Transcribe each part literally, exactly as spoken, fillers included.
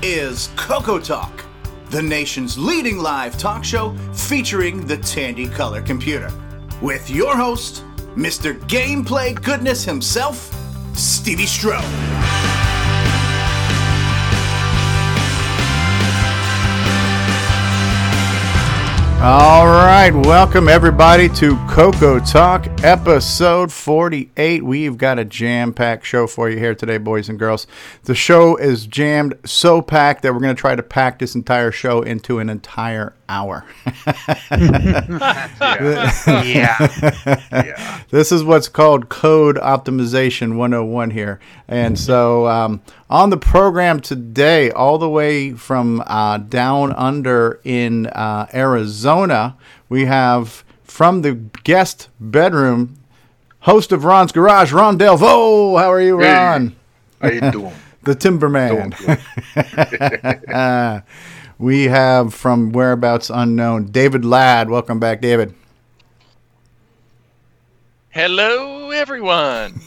is Coco Talk, the nation's leading live talk show featuring the Tandy Color Computer, with your host, Mister Gameplay Goodness himself, Stevie Stroh. All right, welcome everybody to Coco Talk, episode forty-eight. We've got a jam-packed show for you here today, boys and girls. The show is jammed so packed that we're going to try to pack this entire show into an entire hour. yeah. yeah. yeah. This is what's called Code Optimization one oh one here. And so um, on the program today, all the way from uh, down under in uh, Arizona, we have from the guest bedroom, host of Ron's Garage, Ron Delvaux. How are you, Ron? Hey, how you doing? The Timberman. uh, we have from whereabouts unknown, David Ladd. Welcome back, David. Hello, everyone.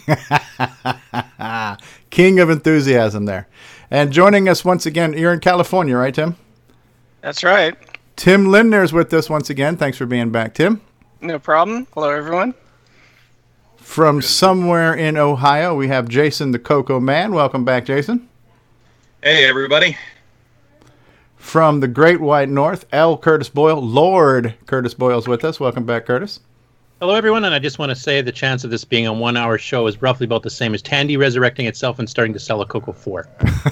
King of enthusiasm there. And joining us once again, you're in California, right, Tim? That's right. Tim Lindner's with us once again. Thanks for being back, Tim. No problem. Hello, everyone. From somewhere in Ohio, we have Jason the Coco Man. Welcome back, Jason. Hey, everybody. From the Great White North, L. Curtis Boyle. Lord Curtis Boyle's with us. Welcome back, Curtis. Hello, everyone, and I just want to say the chance of this being a one-hour show is roughly about the same as Tandy resurrecting itself and starting to sell a Coco four.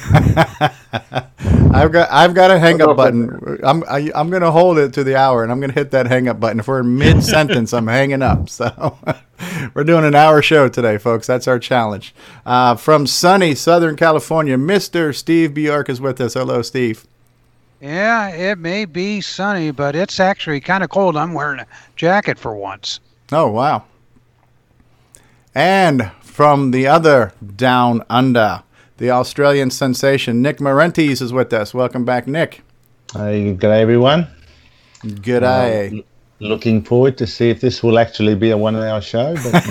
I've got I've got a hang-up button. I'm I, I'm going to hold it to the hour, and I'm going to hit that hang-up button. If we're in mid-sentence, I'm hanging up. So we're doing an hour show today, folks. That's our challenge. Uh, from sunny Southern California, Mister Steve Bjork is with us. Hello, Steve. Yeah, it may be sunny, but it's actually kind of cold. I'm wearing a jacket for once. Oh, wow. And from the other down under, the Australian sensation, Nick Marentes is with us. Welcome back, Nick. Hey, good day, everyone. Good day. Uh, looking forward to see if this will actually be a one-hour show. But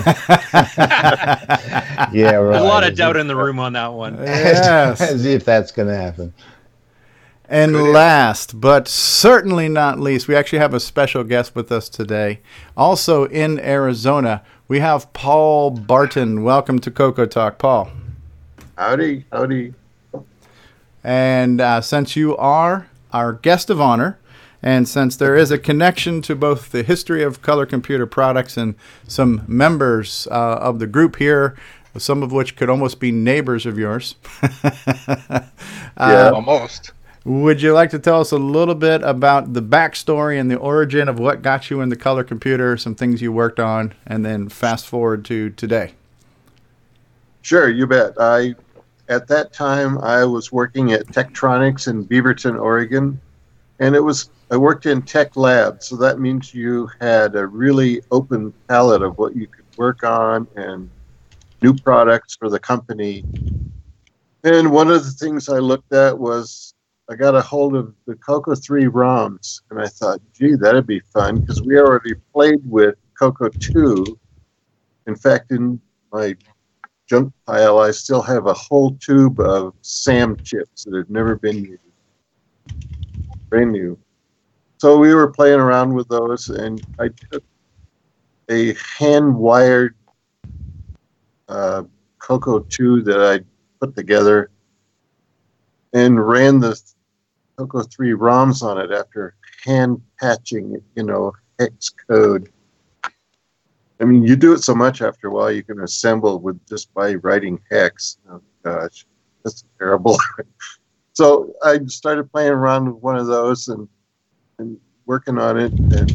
yeah, right. There's a lot of doubt in the room on that one. Yes. As if that's going to happen. And last, but certainly not least, we actually have a special guest with us today. Also in Arizona, we have Paul Barton. Welcome to Coco Talk, Paul. Howdy, howdy. And uh, since you are our guest of honor, and since there is a connection to both the history of color computer products and some members uh, of the group here, some of which could almost be neighbors of yours. yeah, uh, almost. Would you like to tell us a little bit about the backstory and the origin of what got you in the color computer, some things you worked on, and then fast forward to today? Sure, you bet. I, at that time, I was working at Tektronix in Beaverton, Oregon, and it was I worked in Tech Lab, so that means you had a really open palette of what you could work on and new products for the company. And one of the things I looked at was I got a hold of the Coco three ROMs, and I thought, gee, that'd be fun, because we already played with Coco two. In fact, in my junk pile, I still have a whole tube of SAM chips that have never been used. Brand new. So we were playing around with those, and I took a hand-wired uh, Coco two that I put together and ran the Coco three ROMs on it after hand patching, you know, hex code. I mean, you do it so much after a while, you can assemble with just by writing hex. Oh gosh, that's terrible. So I started playing around with one of those and and working on it, and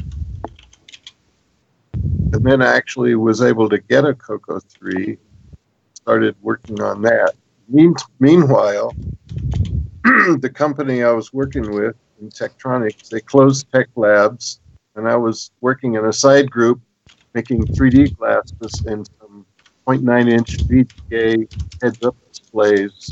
and then I actually was able to get a Coco three. Started working on that. Mean, meanwhile, the company I was working with in Tektronix, they closed Tech Labs, and I was working in a side group making three D glasses and some point nine inch V G A heads-up displays.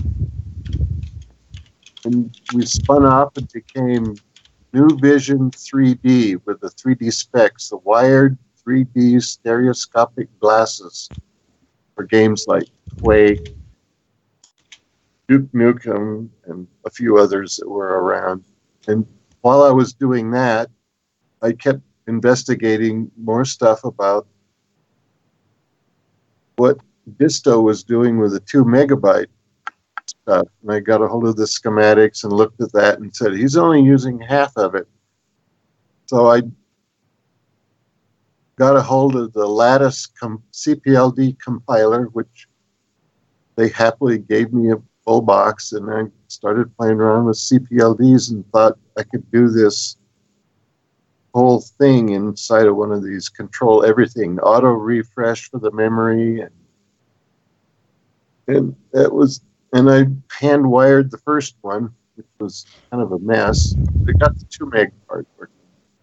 And we spun off and became New Vision three D with the three D specs, the wired three D stereoscopic glasses for games like Quake, Duke Nukem and a few others that were around. And while I was doing that, I kept investigating more stuff about what Disto was doing with the two megabyte stuff. And I got a hold of the schematics and looked at that and said, he's only using half of it. So I got a hold of the Lattice com- C P L D compiler, which they happily gave me a full box, and I started playing around with C P L Ds and thought I could do this whole thing inside of one of these, control everything, auto refresh for the memory, and and it was, and I hand wired the first one, which was kind of a mess. I got the two meg part working,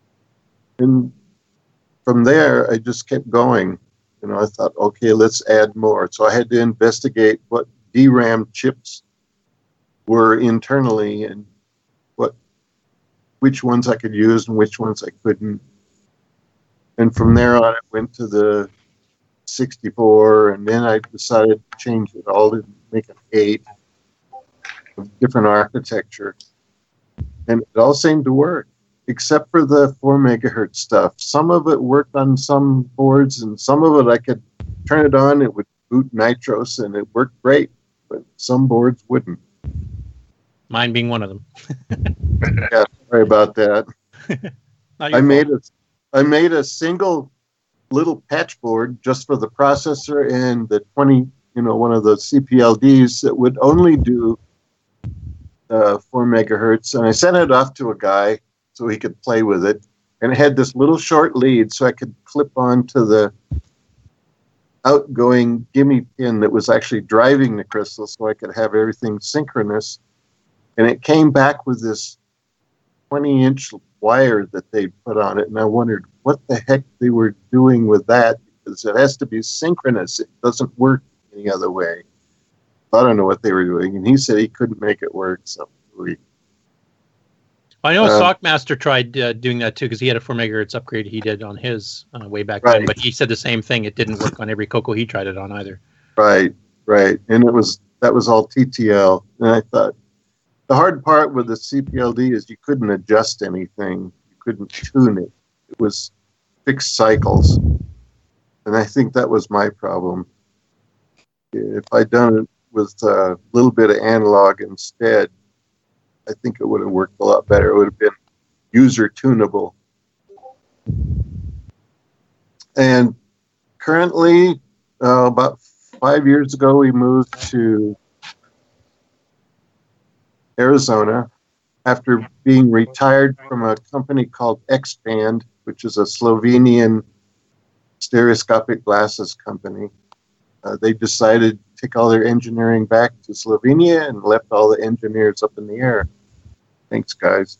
and from there I just kept going. You know, I thought, okay, let's add more. So I had to investigate what D RAM chips were internally and what, which ones I could use and which ones I couldn't. And from there on, it went to the sixty-four, and then I decided to change it all to make an eight of different architecture. And it all seemed to work, except for the four megahertz stuff. Some of it worked on some boards, and some of it I could turn it on, it would boot Nitros, and it worked great, but some boards wouldn't. Mine being one of them. Yeah, sorry about that. I made a, I made a single little patch board just for the processor and the twenty, you know, one of the C P L Ds that would only do uh, four megahertz, and I sent it off to a guy so he could play with it, and it had this little short lead so I could clip onto the outgoing gimme pin that was actually driving the crystal so I could have everything synchronous. And it came back with this twenty inch wire that they put on it, and I wondered what the heck they were doing with that, because it has to be synchronous. It doesn't work any other way. I don't know what they were doing, and he said he couldn't make it work, so we I know Uh, Sockmaster tried uh, doing that too, because he had a four megahertz upgrade he did on his uh, way back Right. then, but he said the same thing. It didn't work on every Coco he tried it on either. Right, right. And it was, that was all T T L. And I thought, the hard part with the C P L D is you couldn't adjust anything. You couldn't tune it. It was fixed cycles. And I think that was my problem. If I'd done it with a little bit of analog instead, I think it would have worked a lot better. It would have been user tunable. And currently, uh, about five years ago, we moved to Arizona after being retired from a company called X-Band, which is a Slovenian stereoscopic glasses company. Uh, they decided to take all their engineering back to Slovenia and left all the engineers up in the air. Thanks, guys.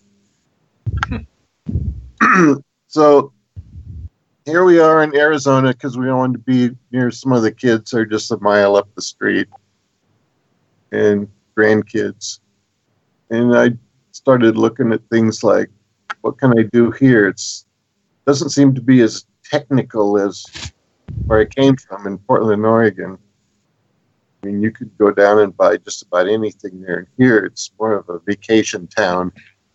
So here we are in Arizona because we wanted to be near some of the kids that are just a mile up the street and grandkids. And I started looking at things like, what can I do here? It's doesn't seem to be as technical as where I came from in Portland, Oregon. I mean, you could go down and buy just about anything there. And here, it's more of a vacation town.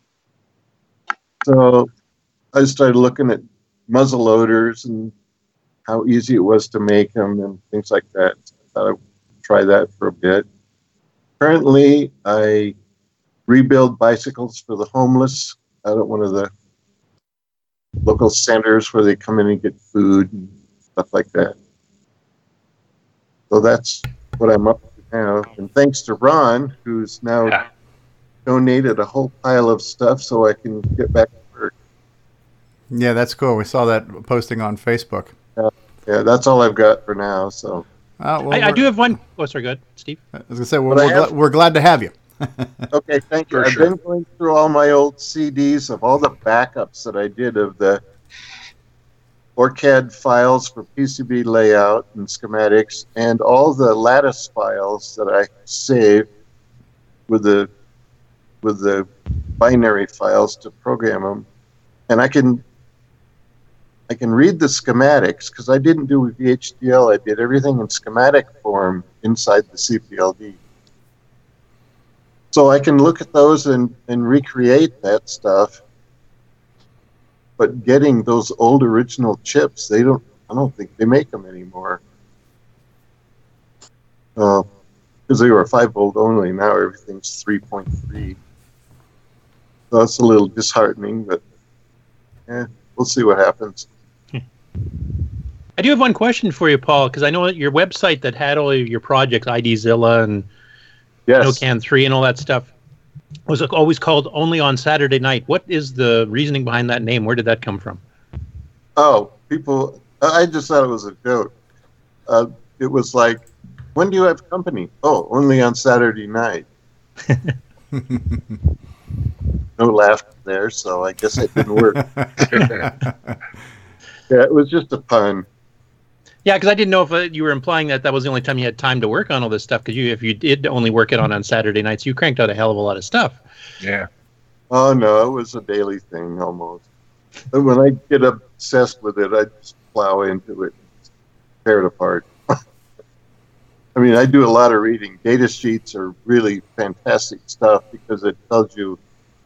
So I started looking at muzzle loaders and how easy it was to make them and things like that. I thought I'd try that for a bit. Currently, I rebuild bicycles for the homeless out at one of the local centers where they come in and get food and stuff like that. So that's what I'm up to now. And thanks to Ron, who's now Yeah. donated a whole pile of stuff so I can get back to work. Yeah, that's cool. We saw that posting on Facebook. Yeah, that's all I've got for now. So Uh, well, I, I we're- do have one. Oh, sorry, go ahead, Steve. I was gonna say, well, But I we're, have- gla- we're glad to have you. okay, thank you. For I've sure. been going through all my old C Ds of all the backups that I did of the OrCAD files for P C B layout and schematics, and all the Lattice files that I saved with the with the binary files to program them. And I can I can read the schematics because I didn't do with V H D L. I did everything in schematic form inside the C P L D. So I can look at those and, and recreate that stuff. But getting those old original chips, they don't. I don't think they make them anymore. Uh, because they were five volt only. Now everything's three point three. So it's a little disheartening, but yeah, we'll see what happens. I do have one question for you, Paul, because I know that your website that had all of your projects, IDzilla and Yes. NoCan three and all that stuff, was always called Only on Saturday Night. What is the reasoning behind that name? Where did that come from? Oh, people, I just thought it was a joke. Uh, it was like, when do you have company? Oh, only on Saturday night. No laughter there, so I guess it didn't work. Yeah, it was just a pun. Yeah, because I didn't know if uh, you were implying that that was the only time you had time to work on all this stuff. Because you, if you did only work it on on Saturday nights, you cranked out a hell of a lot of stuff. Yeah. Oh, no, it was a daily thing almost. But when I get obsessed with it, I just plow into it and tear it apart. I mean, I do a lot of reading. Data sheets are really fantastic stuff because it tells you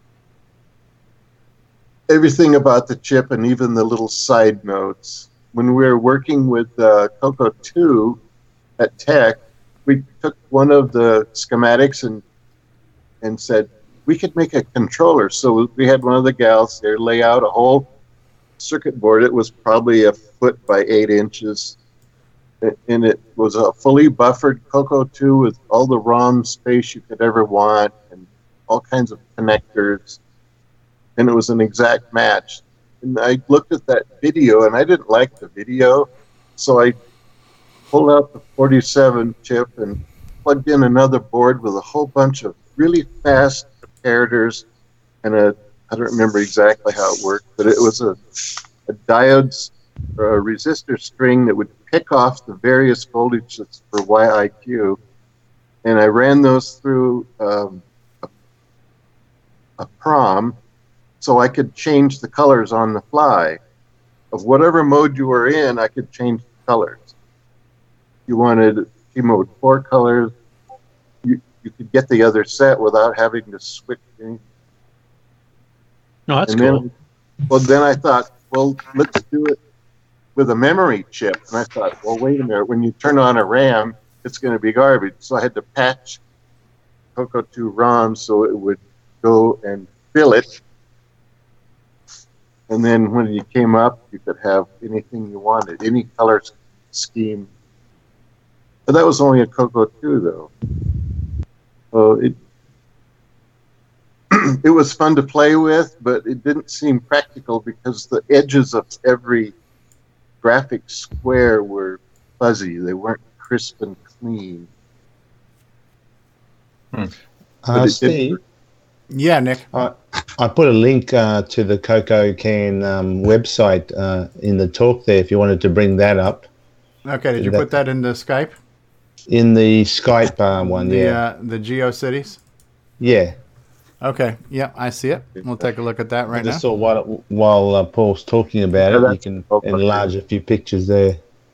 everything about the chip and even the little side notes. When we were working with uh, Coco two at Tech, we took one of the schematics and and said, we could make a controller. So we had one of the gals there lay out a whole circuit board. It was probably a foot by eight inches. And it was a fully buffered Coco two with all the ROM space you could ever want and all kinds of connectors. And it was an exact match. And I looked at that video, and I didn't like the video, so I pulled out the forty-seven chip and plugged in another board with a whole bunch of really fast comparators and a, I don't remember exactly how it worked, but it was a, a diodes or a resistor string that would pick off the various voltages for Y I Q, and I ran those through um, a, a prom, so I could change the colors on the fly. Of whatever mode you were in, I could change the colors. You wanted T mode four colors, you, you could get the other set without having to switch anything. No, that's and cool. Then, well, then I thought, well, let's do it with a memory chip. And I thought, well, wait a minute. When you turn on a RAM, it's going to be garbage. So I had to patch Coco two ROM so it would go and fill it. And then when you came up, you could have anything you wanted, any color scheme. But that was only a Coco two, though. So it it was fun to play with, but it didn't seem practical because the edges of every graphic square were fuzzy. They weren't crisp and clean. Hmm. But Uh, it Steve, Yeah, Nick. I, I put a link uh, to the Coco Can um, website uh, in the talk there if you wanted to bring that up. Okay, did you That- put that into Skype? In the Skype uh, one, the, yeah. Uh, the GeoCities? Yeah. Okay, yeah, I see it. We'll take a look at that I right now. just thought while, while uh, Paul's talking about Yeah, it, you that's can okay. enlarge a few pictures there.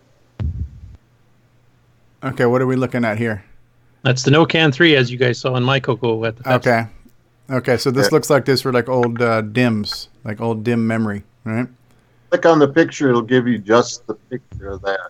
Okay, what are we looking at here? That's the NoCan three, as you guys saw in my Coco at the fest. Okay. Okay, so this Yeah. looks like this for like old uh, D I Ms, like old D I M memory, right? Click on the picture, it'll give you just the picture of that.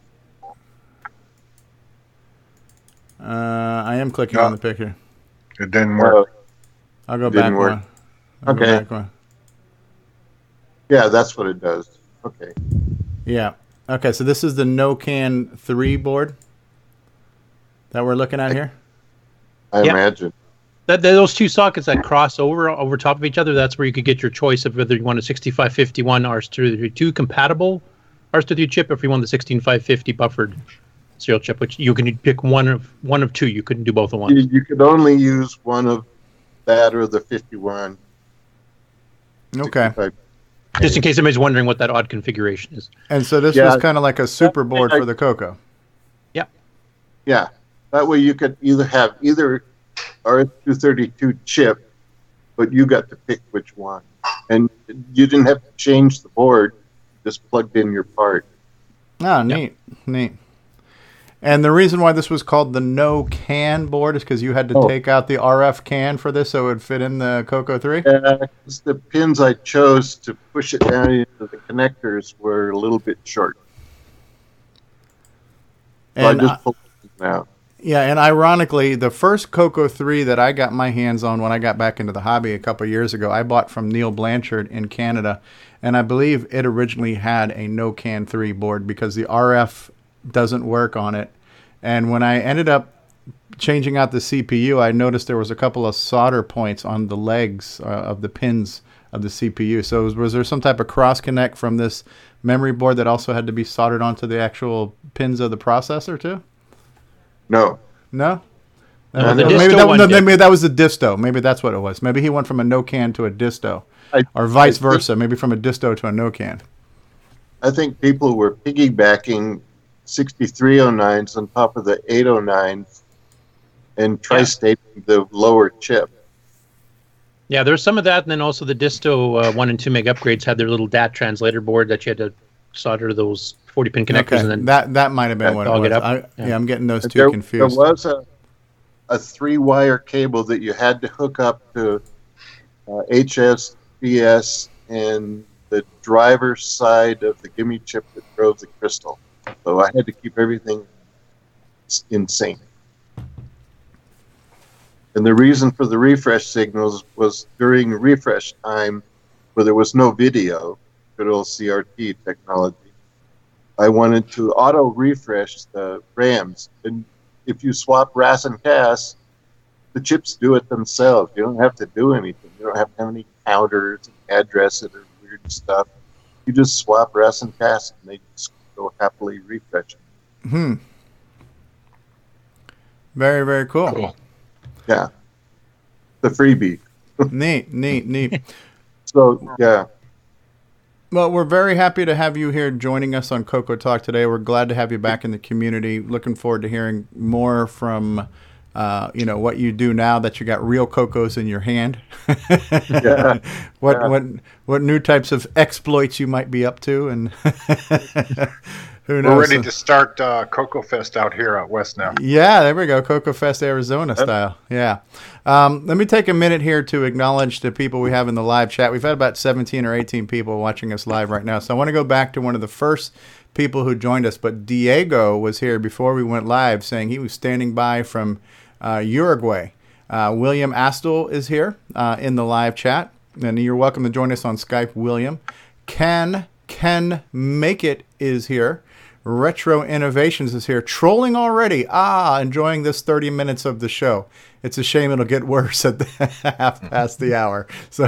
Uh, I am clicking No. on the picture. It didn't work. Uh, I'll go Didn't back work. one. I'll go Okay. back one. yeah, that's what it does. Okay. Yeah. Okay, so this is the NoCan three board that we're looking at here. I Yeah. imagine. That, those two sockets that cross over over top of each other, that's where you could get your choice of whether you want a sixty-five fifty-one R S two thirty-two compatible R S two thirty-two chip, or if you want the sixteen five fifty buffered serial chip, which you can pick one of one of two. You couldn't do both at once. You, you could only use one of that or the fifty-one. Okay. sixty-five. Just in case anybody's wondering what that odd configuration is. And so this Yeah. was kind of like a super board for the Coco. Yeah. That way you could either have either R S two thirty-two chip, but you got to pick which one. And you didn't have to change the board, just plugged in your part. Ah, neat, neat. And the reason why this was called the no can board is because you had to Oh. take out the R F can for this so it would fit in the Coco three? Uh, the pins I chose to push it down into the connectors were a little bit short. So And I I- just pulled them out. Yeah, and ironically, the first Coco three that I got my hands on when I got back into the hobby a couple of years ago, I bought from Neil Blanchard in Canada, and I believe it originally had a no can three board because the R F doesn't work on it. And when I ended up changing out the C P U, I noticed there was a couple of solder points on the legs uh, of the pins of the C P U. So was, was there some type of cross connect from this memory board that also had to be soldered onto the actual pins of the processor too? No. No? No, the maybe, disto that, one no, did. maybe that was the disto. Maybe that's what it was. Maybe he went from a no can to a disto. I, Or vice I think- versa. Maybe from a disto to a no can. I think people were piggybacking sixty-three oh nines on top of the eight oh nines and tri-stating the lower chip. Yeah, there's some of that, and then also the Disto uh, one and two meg upgrades had their little D A T translator board that you had to solder those forty pin connectors, Okay, and then that that might have been what it dog was. it up. I, yeah. Yeah. I'm getting those two There, confused. there was a, a three-wire cable that you had to hook up to uh, H S B S and the driver's side of the gimme chip that drove the crystal. So I had to keep everything s- in sync. And the reason for the refresh signals was during refresh time, where there was no video, good old C R T technology, I wanted to auto refresh the RAMs. And if you swap R A S and C A S, the chips do it themselves. You don't have to do anything. You don't have to have any counters and addresses or weird stuff. You just swap R A S and C A S and they just go happily refreshing. Hmm. Very, very cool. Cool. Yeah. The freebie. Neat, neat, neat. So, yeah. Well, we're very happy to have you here joining us on Coco Talk today. We're glad to have you back in the community. Looking forward to hearing more from, uh, you know, what you do now that you got real Cocos in your hand. Yeah. what Yeah. what what new types of exploits you might be up to, and who knows? We're ready to start uh, Coco Fest out here out west now. Yeah, there we go. Coco Fest, Arizona style. Yeah. Um, let me take a minute here to acknowledge the people we have in the live chat. We've had about seventeen or eighteen people watching us live right now. So I want to go back to one of the first people who joined us. But Diego was here before we went live saying he was standing by from uh, Uruguay. Uh, William Astle is here uh, in the live chat. And you're welcome to join us on Skype, William. Ken, Ken Make It is here. Retro Innovations is here. Trolling already. Ah, enjoying this thirty minutes of the show. It's a shame it'll get worse at the half past the hour. So,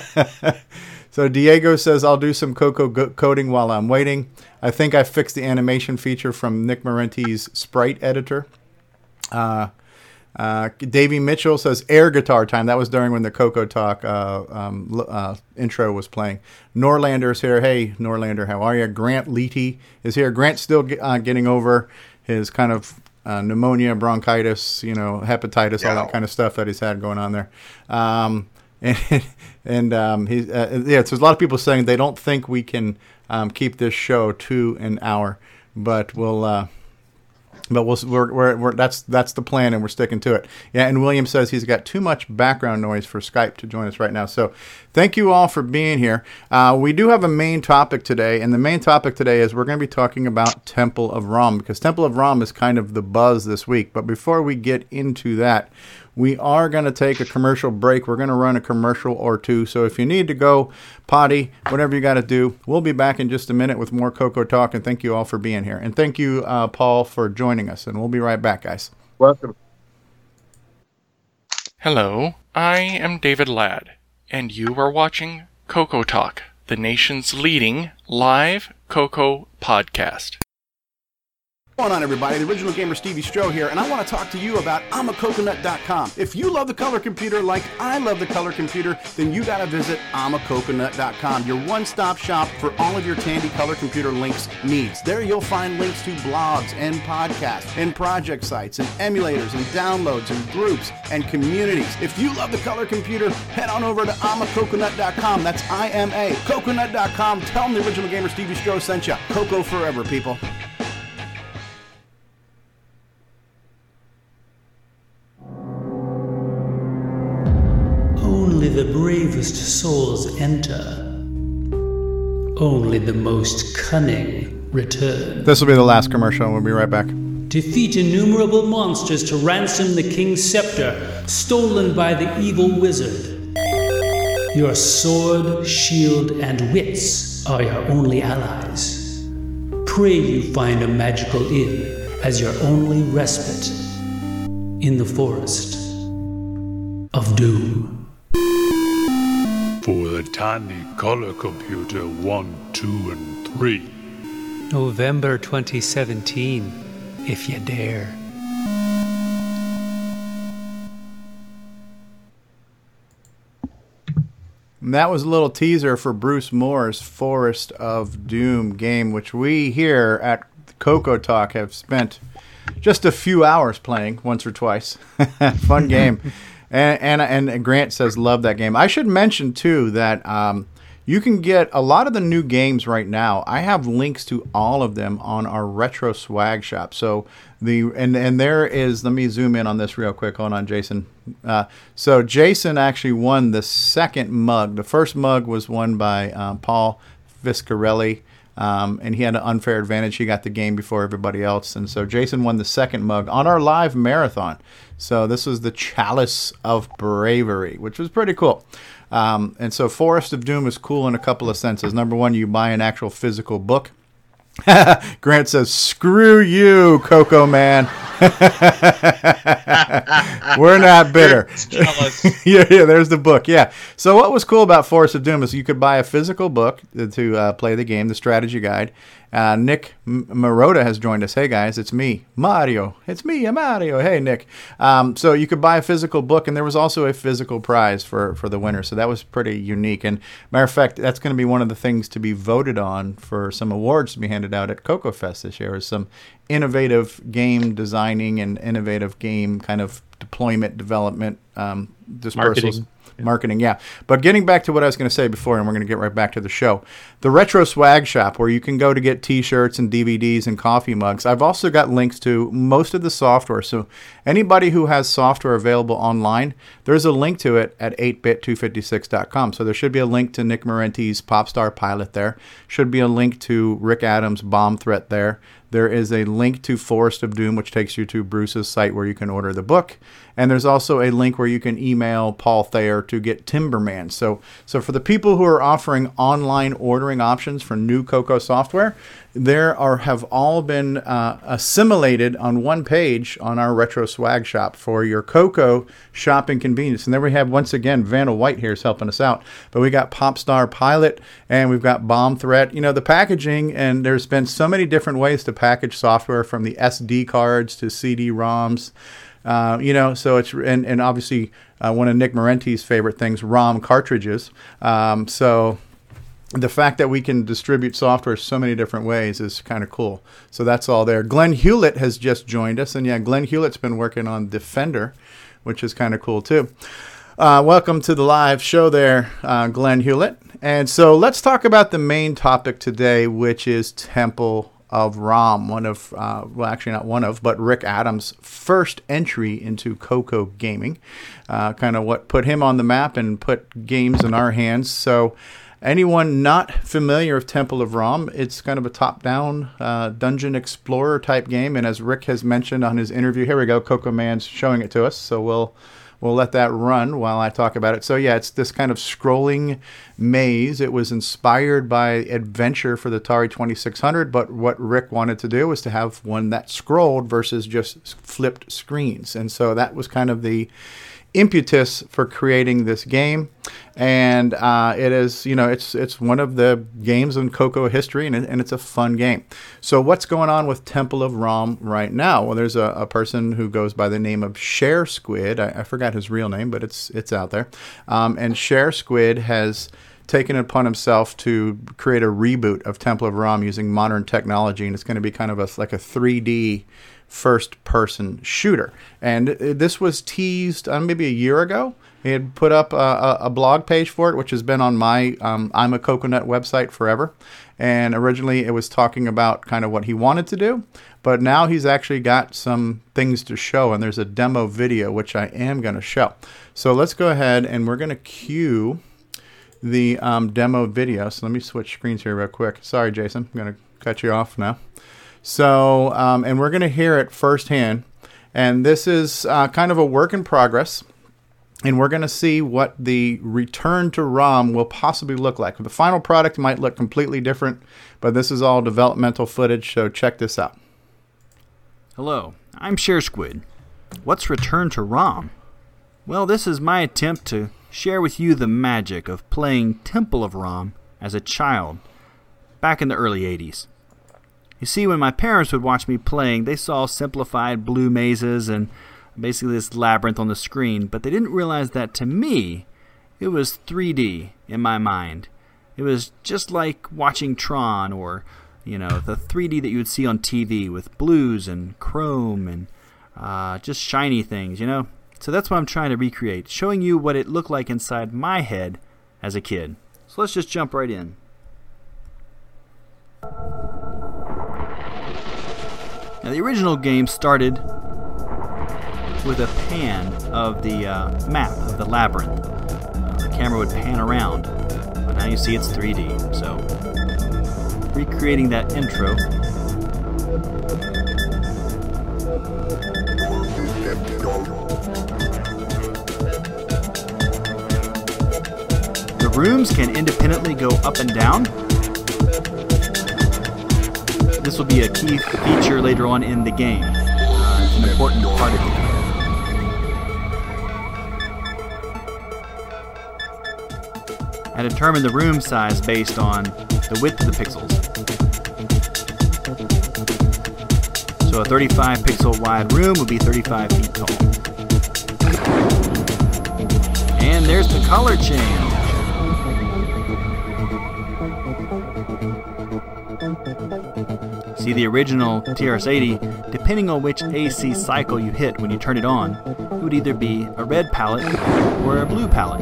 so Diego says, I'll do some Coco go- coding while I'm waiting. I think I fixed the animation feature from Nick Marenti's Sprite editor. Uh, Uh, Davey Mitchell says air guitar time. That was during when the Coco Talk uh, um, l- uh, intro was playing. Norlander's here. Hey, Norlander, how are you? Grant Leety is here. Grant's still ge- uh, getting over his kind of uh, pneumonia, bronchitis, you know, hepatitis, all that kind of stuff that he's had going on there. Um, and and um, he's uh, yeah. So there's a lot of people saying they don't think we can um, keep this show to an hour, but we'll. Uh, But we'll, we're, we're, we're, that's that's the plan, and we're sticking to it. Yeah, and William says he's got too much background noise for Skype to join us right now. So thank you all for being here. Uh, we do have a main topic today, and the main topic today is we're going to be talking about Temple of Rom, because Temple of Rom is kind of the buzz this week. But before we get into that, we are going to take a commercial break. We're going to run a commercial or two. So if you need to go potty, whatever you got to do, we'll be back in just a minute with more Coco Talk. And thank you all for being here. And thank you, uh, Paul, for joining us. And we'll be right back, guys. Welcome. Hello, I am David Ladd, and you are watching Coco Talk, the nation's leading live Coco podcast. What's going on, everybody? The Original Gamer Stevie Stroh here, and I want to talk to you about I'm a coconut dot com. If you love the color computer like I love the color computer, then you got to visit I'm a coconut dot com, your one-stop shop for all of your Tandy color computer links needs. There you'll find links to blogs and podcasts and project sites and emulators and downloads and groups and communities. If you love the color computer, head on over to I'm a coconut dot com. That's I M A, coconut dot com. Tell them the Original Gamer Stevie Stroh sent you. Coco forever, people. the bravest souls enter. Only the most cunning return. This will be the last commercial. We'll be right back. Defeat innumerable monsters to ransom the king's scepter, stolen by the evil wizard. Your sword, shield, and wits are your only allies. Pray you find a magical inn as your only respite in the forest of doom. For the Tiny Color Computer one, two, and three. November twenty seventeen, if you dare. And that was a little teaser for Bruce Moore's Forest of Doom game, which we here at Coco Talk have spent just a few hours playing once or twice. Fun game. And, and and Grant says, love that game. I should mention, too, that um, you can get a lot of the new games right now. I have links to all of them on our Retro Swag shop. So the and, and there is, let me zoom in on this real quick. Hold on, Jason. Uh, so Jason actually won the second mug. The first mug was won by uh, Paul Viscarelli. Um, and he had an unfair advantage. He got the game before everybody else. And so Jason won the second mug on our live marathon. So this was the Chalice of Bravery, which was pretty cool. Um, and so Forest of Doom is cool in a couple of senses. Number one, you buy an actual physical book. Grant says, screw you, Coco Man. We're not bitter. yeah, yeah, there's the book. Yeah. So what was cool about Forest of Doom is you could buy a physical book to uh, play the game, the strategy guide. Uh, Nick M- Marotta has joined us. Hey, guys, it's me, Mario. It's me, Mario. Hey, Nick. Um, so you could buy a physical book, and there was also a physical prize for, for the winner. So that was pretty unique. And matter of fact, that's going to be one of the things to be voted on for some awards to be handed out at Coco Fest this year, is some innovative game designing and innovative game kind of deployment, development, um, dispersals. Marketing. Marketing, yeah. But getting back to what I was going to say before, and we're going to get right back to the show. The Retro Swag Shop, where you can go to get T-shirts and D V Ds and coffee mugs. I've also got links to most of the software. So anybody who has software available online, there's a link to it at eight bit two fifty-six dot com. So there should be a link to Nick Marenti's Popstar Pilot there. Should be a link to Rick Adams' Bomb Threat there. There is a link to Forest of Doom, which takes you to Bruce's site where you can order the book. And there's also a link where you can email Paul Thayer to get Timberman. So so for the people who are offering online ordering options for new Coco software, there are have all been uh, assimilated on one page on our Retro Swag Shop for your Coco shopping convenience. And then we have, once again, Vandal White here is helping us out. But we got Popstar Pilot, and we've got Bomb Threat. You know, the packaging, and there's been so many different ways to package software, from the S D cards to C D ROMs. Uh, you know, so it's, and, and obviously uh, one of Nick Marenti's favorite things, ROM cartridges. Um, so the fact that we can distribute software so many different ways is kind of cool. So that's all there. Glenn Hewlett has just joined us. And yeah, Glenn Hewlett's been working on Defender, which is kind of cool too. Uh, welcome to the live show there, uh, Glenn Hewlett. And so let's talk about the main topic today, which is Temple of Rom, one of, uh, well, actually not one of, but Rick Adams' first entry into Coco gaming, uh, kind of what put him on the map and put games in our hands. So anyone not familiar with Temple of Rom, it's kind of a top-down uh, dungeon explorer type game. And as Rick has mentioned on his interview, here we go, Coco Man's showing it to us. So we'll We'll let that run while I talk about it. So yeah, it's this kind of scrolling maze. It was inspired by Adventure for the Atari twenty-six hundred, but what Rick wanted to do was to have one that scrolled versus just flipped screens. And so that was kind of the impetus for creating this game. And uh, it is, you know, it's it's one of the games in Coco history, and, it, and it's a fun game. So what's going on with Temple of Rom right now? Well, there's a, a person who goes by the name of Share Squid. I, I forgot his real name, but it's it's out there. Um, and Share Squid has taken it upon himself to create a reboot of Temple of Rom using modern technology, and it's going to be kind of a, like a three D first-person shooter. And this was teased uh, maybe a year ago. He had put up a, a blog page for it, which has been on my um, I'm a Coconut website forever. And originally it was talking about kind of what he wanted to do. But now he's actually got some things to show, and there's a demo video, which I am going to show. So let's go ahead, and we're going to cue the um, demo video. So let me switch screens here real quick. Sorry, Jason. I'm going to cut you off now. So, um, and we're going to hear it firsthand. And this is uh, kind of a work in progress. And we're going to see what the return to ROM will possibly look like. The final product might look completely different, but this is all developmental footage, so check this out. Hello, I'm ShareSquid. What's Return to ROM? Well, this is my attempt to share with you the magic of playing Temple of ROM as a child back in the early eighties. You see, when my parents would watch me playing, they saw simplified blue mazes and basically this labyrinth on the screen, but they didn't realize that to me, it was three D in my mind. It was just like watching Tron, or, you know, the three D that you would see on T V with blues and chrome and uh, just shiny things, you know? So that's what I'm trying to recreate, showing you what it looked like inside my head as a kid. So let's just jump right in. Now, the original game started with a pan of the uh, map of the labyrinth. Uh, the camera would pan around, but now you see it's three D. So, recreating that intro. The rooms can independently go up and down. This will be a key feature later on in the game. Uh, it's an important part of the game. I determined the room size based on the width of the pixels. So a thirty-five pixel wide room would be thirty-five feet tall. And there's the color change. See, the original T R S eighty, depending on which A C cycle you hit when you turn it on, it would either be a red palette or a blue palette.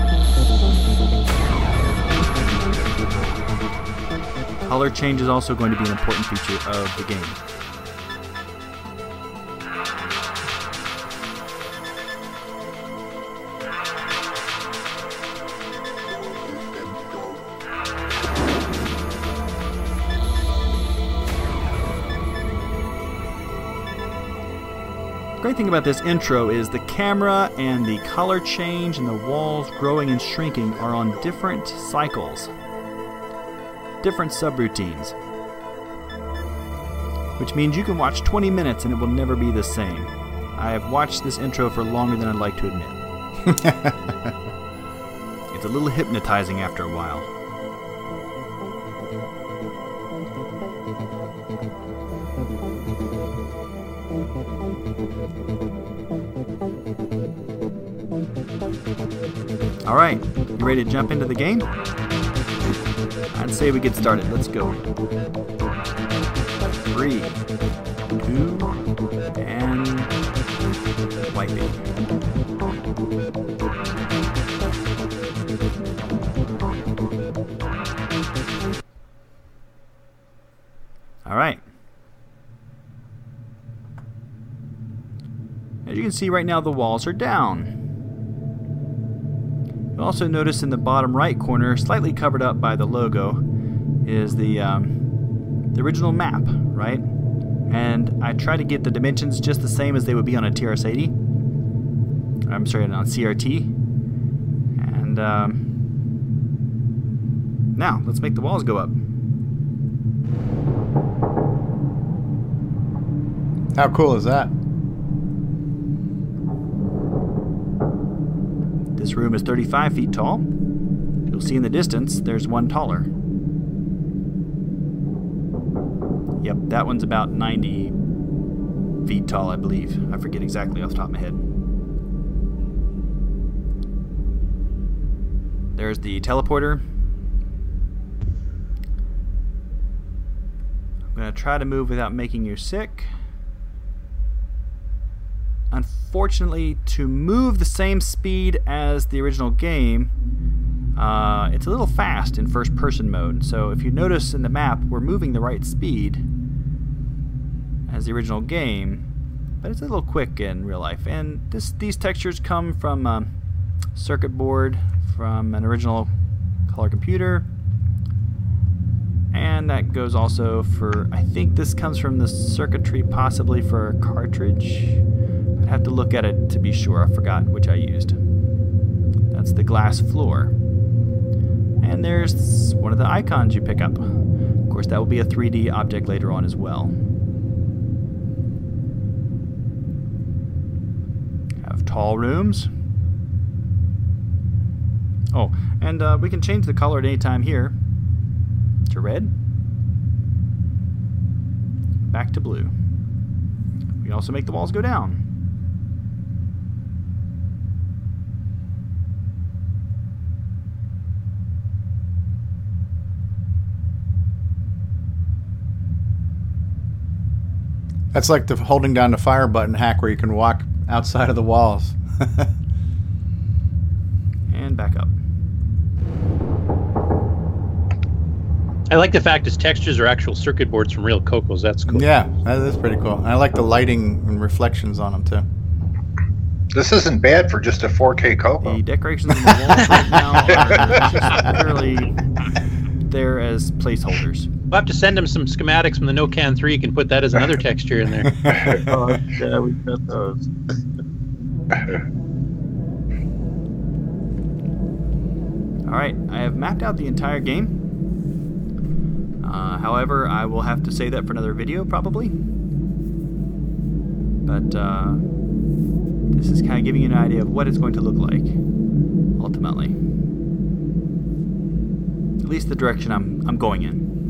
Color change is also going to be an important feature of the game. The great thing about this intro is the camera and the color change and the walls growing and shrinking are on different cycles, different subroutines, which means you can watch twenty minutes and it will never be the same. I have watched this intro for longer than I'd like to admit. It's a little hypnotizing after a while. Alright, you ready to jump into the game? I'd say we get started. Let's go. Three, two, and wiping. Alright. As you can see right now, the walls are down. You'll also notice in the bottom right corner, slightly covered up by the logo, is the, um, the original map, right? And I try to get the dimensions just the same as they would be on a T R S eighty. I'm sorry, on C R T. And um, now, let's make the walls go up. How cool is that? This room is thirty-five feet tall. You'll see in the distance there's one taller. Yep, that one's about ninety feet tall, I believe. I forget exactly off the top of my head. There's the teleporter. I'm going to try to move without making you sick. unfortunately, to move the same speed as the original game, uh, it's a little fast in first-person mode. So if you notice in the map, we're moving the right speed as the original game, but it's a little quick in real life. And this, these textures come from a circuit board from an original color computer. And that goes also for, I think this comes from the circuitry possibly for a cartridge. I'd have to look at it to be sure. I forgot which I used. That's the glass floor. And there's one of the icons you pick up. Of course, that will be a three D object later on as well. Have tall rooms. Oh, and uh, we can change the color at any time here. To red, back to blue. We can also make the walls go down. That's like the holding down the fire button hack where you can walk outside of the walls. And back up. I like the fact his textures are actual circuit boards from real Cocos. That's cool. Yeah, that is pretty cool. I like the lighting and reflections on them too. This isn't bad for just a four K Coco. The decorations on the walls right now are just purely there as placeholders. We'll have to send him some schematics from the NoCan three. You can put that as another texture in there. Oh, yeah, we've got those. All right, I have mapped out the entire game. Uh, however, I will have to say that for another video, probably. But uh, this is kind of giving you an idea of what it's going to look like, ultimately. At least the direction I'm I'm going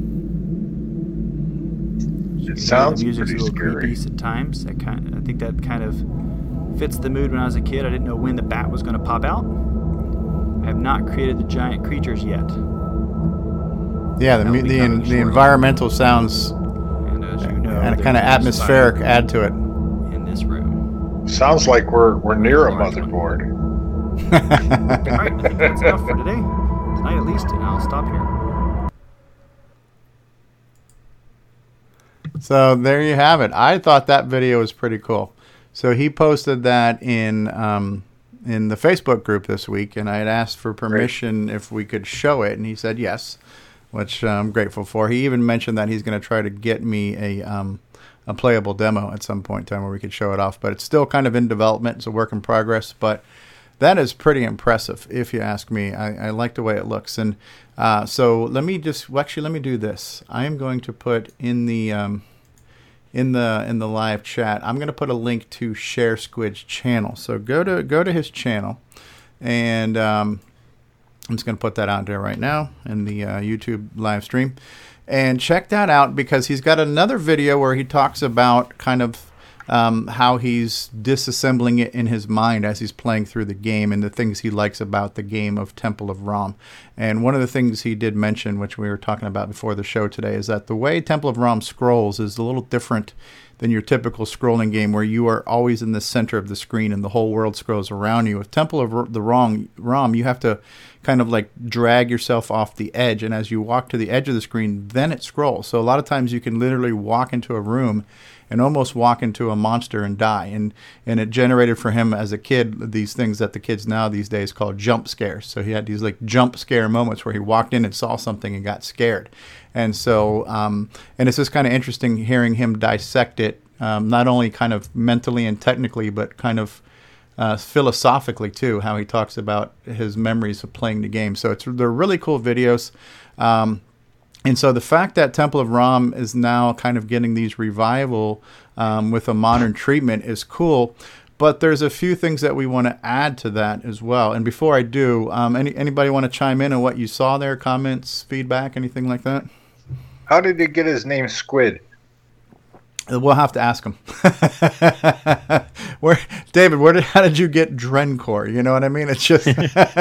in. It sounds the music's pretty a little scary. creepy at times. That kind, I think that kind of fits the mood when I was a kid. I didn't know when the bat was going to pop out. I have not created the giant creatures yet. Yeah, the the, the, the environmental sounds and, as you know, and kind of atmospheric add to it. In this room. Sounds like we're we're near a motherboard. All right, I think that's enough for today. Tonight at least, and I'll stop here. So there you have it. I thought that video was pretty cool. So he posted that in um, in the Facebook group this week, and I had asked for permission Great. if we could show it, and he said yes, which I'm grateful for. He even mentioned that he's going to try to get me a um, a playable demo at some point in time where we could show it off. But it's still kind of in development. It's a work in progress, but that is pretty impressive, if you ask me. I, I like the way it looks. And uh, so let me just, well, actually, let me do this. I am going to put in the um, in the in the live chat, I'm going to put a link to Share Squid's channel. So go to go to his channel, and um, I'm just going to put that out there right now in the uh, YouTube live stream. And check that out, because he's got another video where he talks about kind of um, how he's disassembling it in his mind as he's playing through the game, and the things he likes about the game of Temple of Rom. And one of the things he did mention, which we were talking about before the show today, is that the way Temple of Rom scrolls is a little different than your typical scrolling game where you are always in the center of the screen and the whole world scrolls around you. With Temple of the Rom, Rom you have to kind of like drag yourself off the edge, and as you walk to the edge of the screen, then it scrolls. So a lot of times you can literally walk into a room and almost walk into a monster and die. And and it generated for him as a kid these things that the kids now these days call jump scares. So he had these like jump scare moments where he walked in and saw something and got scared. And so, um, and it's just kind of interesting hearing him dissect it, um, not only kind of mentally and technically, but kind of uh, philosophically too, how he talks about his memories of playing the game. So it's they're really cool videos. Um, And so the fact that Temple of Rom is now kind of getting these revival um, with a modern treatment is cool. But there's a few things that we want to add to that as well. And before I do, um, any anybody want to chime in on what you saw there? Comments, feedback, anything like that? How did he get his name Squid? We'll have to ask him. Where, David? Where did how did you get Drencor? You know what I mean? It's just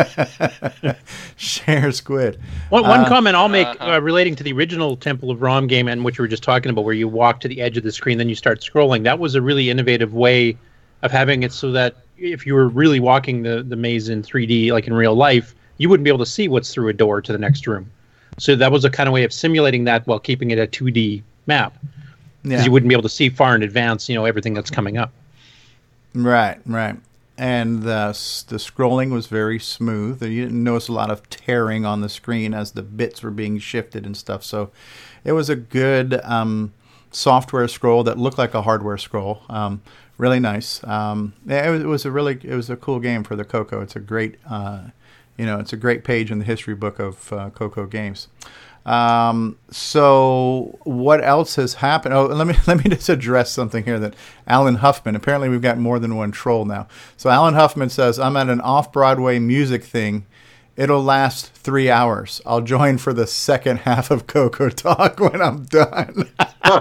Share Squid. One, one uh, comment I'll make uh, relating to the original Temple of Rom game, and which we were just talking about, where you walk to the edge of the screen, then you start scrolling. That was a really innovative way of having it so that if you were really walking the, the maze in three D, like in real life, you wouldn't be able to see what's through a door to the next room. So that was a kind of way of simulating that while keeping it a two D map. Because Yeah. you wouldn't be able to see far in advance, you know, everything that's coming up. Right, right. And the, s- the scrolling was very smooth. You didn't notice a lot of tearing on the screen as the bits were being shifted and stuff. So it was a good um, software scroll that looked like a hardware scroll. Um, really nice. Um, yeah, it, was, it was a really it was a cool game for the Coco. It's a great uh, you know it's a great page in the history book of uh, Coco games. Um, so what else has happened? Oh, let me, let me just address something here that Alan Huffman, apparently we've got more than one troll now. So Alan Huffman says, I'm at an off-Broadway music thing. It'll last three hours. I'll join for the second half of Coco Talk when I'm done.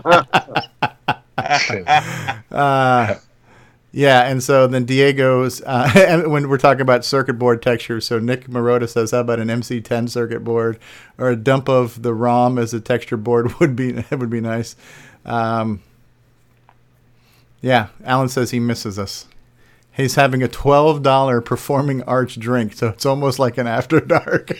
uh, Yeah, and so then Diego's, uh, and when we're talking about circuit board textures, so Nick Marotta says, how about an M C ten circuit board or a dump of the ROM as a texture board would be would be nice. Um, yeah, Alan says he misses us. He's having a twelve dollars Performing Arts drink, so it's almost like an After Dark.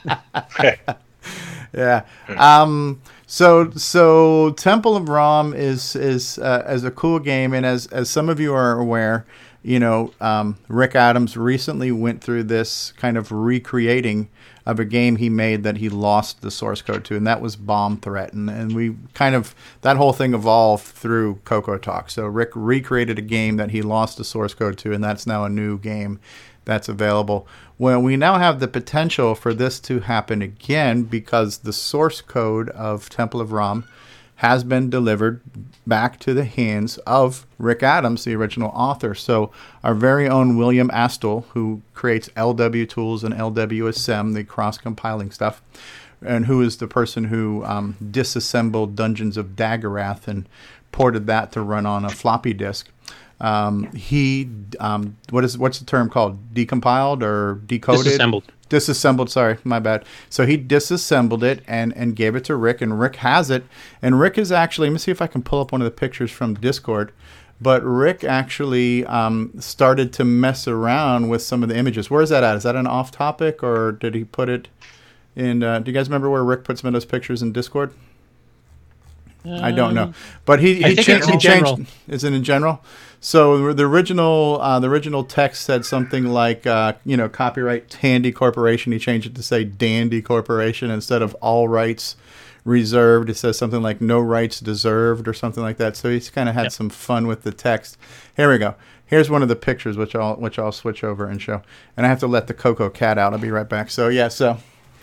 Yeah. Um, so so Temple of Rom is is uh, is a cool game, and as as some of you are aware, you know, um, Rick Adams recently went through this kind of recreating of a game he made that he lost the source code to, and that was Bomb Threat, and and we kind of that whole thing evolved through Coco Talk. So Rick recreated a game that he lost the source code to, and that's now a new game that's available. Well, we now have the potential for this to happen again because the source code of Temple of Rom has been delivered back to the hands of Rick Adams, the original author. So our very own William Astle, who creates L W Tools and L W Assemb, the cross-compiling stuff, and who is the person who um, disassembled Dungeons of Daggerath and ported that to run on a floppy disk. Um, he, um, what is, what's the term called? Decompiled or decoded? Disassembled. Disassembled, sorry, my bad. So he disassembled it and, and gave it to Rick, and Rick has it. And Rick is actually, let me see if I can pull up one of the pictures from Discord. But Rick actually um, started to mess around with some of the images. Where is that at? Is that an off topic, or did he put it in, uh, do you guys remember where Rick put some of those pictures in Discord? Um, I don't know, but he, he, cha- he changed. Is it in general? So the original uh, the original text said something like uh, you know, copyright Tandy Corporation. He changed it to say Dandy Corporation instead of all rights reserved. It says something like no rights deserved or something like that. So he's kind of had yep. some fun with the text. Here we go. Here's one of the pictures which I'll which I'll switch over and show. And I have to let the Coco cat out. I'll be right back. So yeah, so.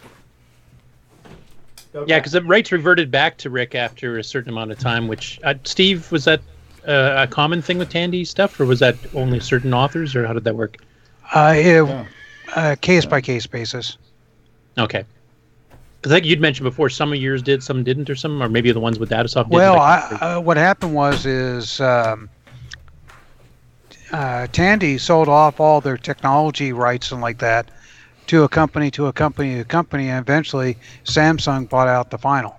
Okay. Yeah, because the rights reverted back to Rick after a certain amount of time, which, uh, Steve, was that uh, a common thing with Tandy stuff, or was that only certain authors, or how did that work? Uh, it, uh, case-by-case basis. Okay. Because I think you'd mentioned before some of yours did, some didn't, or some, or maybe the ones with Datasoft didn't. Well, I, uh, what happened was is um, uh, Tandy sold off all their technology rights and like that to a company, to a company, to a company, and eventually Samsung bought out the final.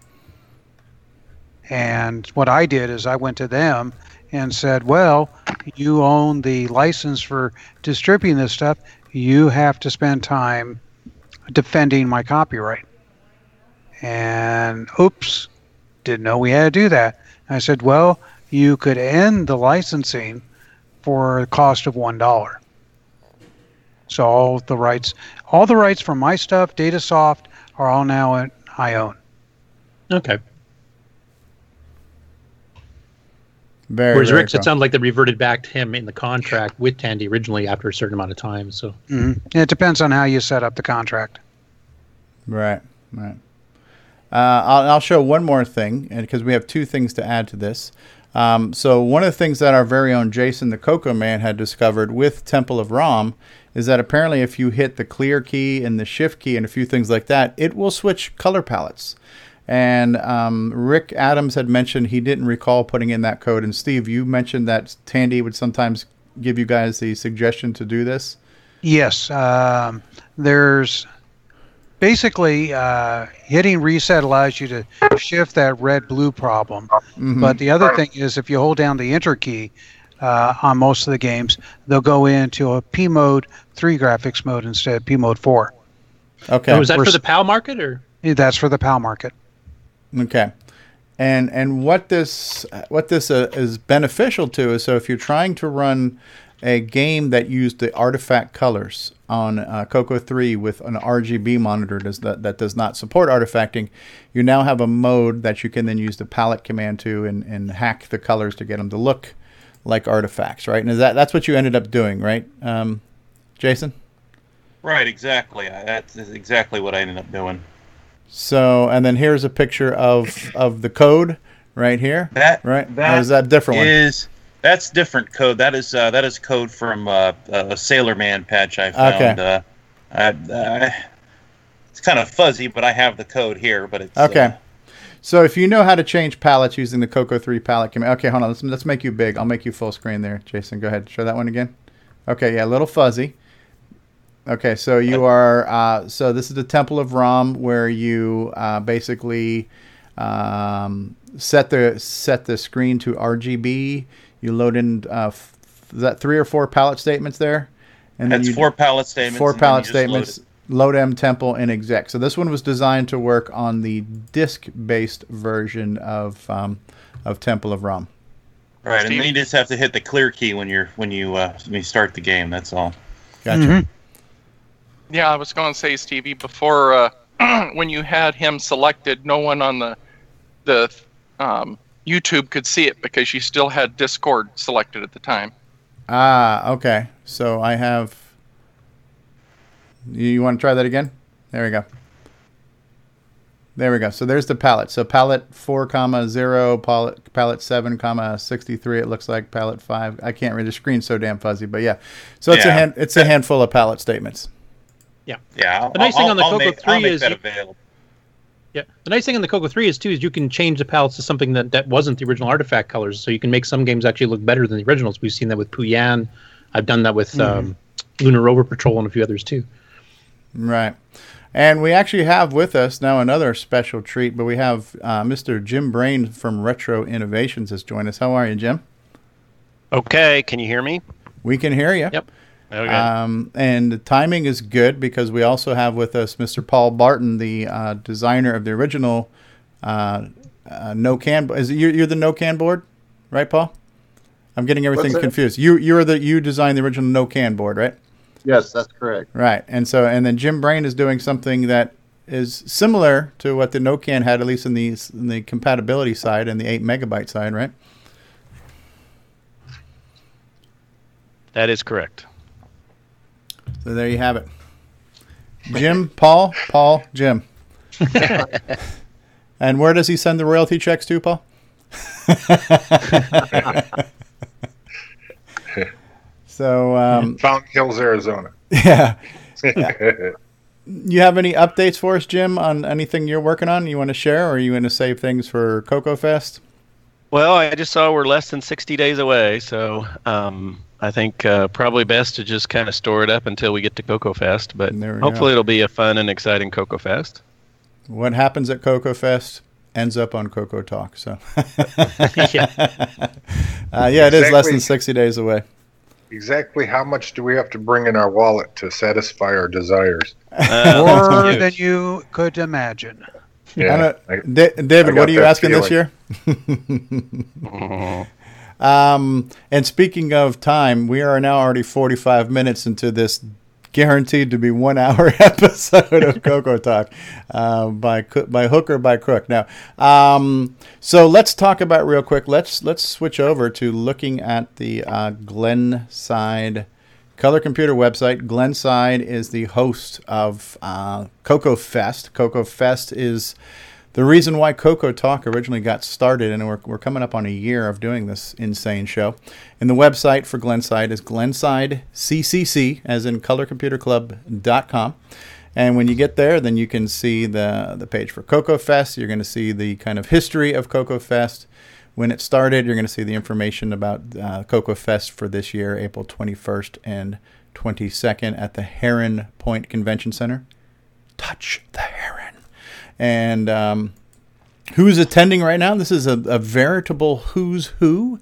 And what I did is I went to them and said, well, you own the license for distributing this stuff. You have to spend time defending my copyright. And oops, didn't know we had to do that. I said, well, you could end the licensing for the cost of one dollar. So all the rights, all the rights for my stuff, Datasoft, are all now at I own. Okay. Very, Whereas very Rick's, cool. It sounded like they reverted back to him in the contract with Tandy originally after a certain amount of time. So mm-hmm. It depends on how you set up the contract. Right, right. Uh, I'll, I'll show one more thing, and because we have two things to add to this. Um, so one of the things that our very own Jason the Coco Man had discovered with Temple of Rom is that apparently if you hit the clear key and the shift key and a few things like that, it will switch color palettes. And um, Rick Adams had mentioned he didn't recall putting in that code. And Steve, you mentioned that Tandy would sometimes give you guys the suggestion to do this. Yes. Um, there's basically uh, hitting reset allows you to shift that red-blue problem. Mm-hmm. But the other thing is if you hold down the enter key, uh, on most of the games. They'll go into a P mode, three graphics mode instead of P mode four. Okay. So is that We're for the s- PAL market or? That's for the PAL market. Okay. And and what this what this uh, is beneficial to is, so if you're trying to run a game that used the artifact colors on uh, Coco three with an R G B monitor does that, that does not support artifacting, you now have a mode that you can then use the palette command to and, and hack the colors to get them to look like artifacts, right? And is that that's what you ended up doing, right, um, Jason? Right, exactly. I- That's exactly what I ended up doing. So, and then here's a picture of of the code right here. That right? That or is that a different one? Is that's different code? That is uh, that is code from uh, a Sailor Man patch I found. Okay. Uh, I, I, it's kind of fuzzy, but I have the code here. But it's Okay. Uh, So if you know how to change palettes using the Coco three palette command. Okay, hold on. Let's, let's make you big. I'll make you full screen there, Jason. Go ahead. Show that one again. Okay, yeah, a little fuzzy. Okay, so you are, uh, so this is the Temple of Ram where you uh, basically um, set the set the screen to R G B. You load in, uh, f- is that three or four palette statements there? And That's you, four palette statements. Four and then you palette just load statements. it. Load M Temple and exec. So this one was designed to work on the disk-based version of um, of Temple of Ram. Right, Steve? and then you just have to hit the clear key when you're when you uh, when you start the game. That's all. Gotcha. Yeah, I was going to say, Stevie, before uh, when you had him selected, no one on the the um, YouTube could see it because you still had Discord selected at the time. Ah, okay. So I have. You, you want to try that again? There we go. There we go. So there's the palette. So palette four comma zero, palette palette seven comma sixty three. It looks like palette five. I can't read the screen, so damn fuzzy. But yeah, so it's a Yeah. hand. It's a handful of palette statements. Yeah. Yeah. I'll, The nice I'll, thing on the I'll Coco make, I'll three make is that you- available. Yeah. The nice thing on the Coco three is too is you can change the palettes to something that, that wasn't the original artifact colors. So you can make some games actually look better than the originals. We've seen that with Puyan. I've done that with Mhm. um, Lunar Rover Patrol and a few others too. Right. And we actually have with us now another special treat, but we have uh, Mister Jim Brain from Retro Innovations has joined us. How are you, Jim? Okay, can you hear me? We can hear you. Yep. Okay. Um, and the timing is good because we also have with us Mister Paul Barton, the uh, designer of the original uh, uh, No Can. Is it, you're, you're the No Can board, right, Paul? I'm getting everything What's that? confused. You you're the you designed the original No Can board, right? Yes, that's correct. Right. And so and then Jim Brain is doing something that is similar to what the No Can had, at least in the in the compatibility side and the eight megabyte side, right? That is correct. So there you have it. Jim, Paul, Paul, Jim. And where does he send the royalty checks to, Paul? So, um, Fountain Hills, Arizona. yeah. Yeah. You have any updates for us, Jim, on anything you're working on you want to share, or are you going to save things for Coco Fest? Well, I just saw we're less than sixty days away, so um, I think uh, probably best to just kind of store it up until we get to Coco Fest. But There we hopefully go. it'll be a fun and exciting Coco Fest. What happens at Coco Fest ends up on Coco Talk. So, Yeah. uh, yeah, it is less than Exactly. sixty days away. Exactly how much do we have to bring in our wallet to satisfy our desires? Uh, More that's than huge. you could imagine. Yeah, I I- don't- Da- David, I what got are you that asking this year? um, and speaking of time, we are now already forty-five minutes into this guaranteed to be one hour episode of Coco Talk uh, by coo- by hook or by crook. Now, um, so let's talk about real quick. Let's let's switch over to looking at the uh, Glenside Color Computer website. Glenside is the host of uh, Coco Fest. Coco Fest is the reason why Coco Talk originally got started, and we're, we're coming up on a year of doing this insane show. And the website for Glenside is Glenside C C C, as in color computer club dot com. And when you get there, then you can see the, the page for Coco Fest. You're going to see the kind of history of Coco Fest. When it started, you're going to see the information about uh, Coco Fest for this year, April twenty-first and twenty-second at the Heron Point Convention Center. Touch the heron. And um, who's attending right now? This is a, a veritable who's who.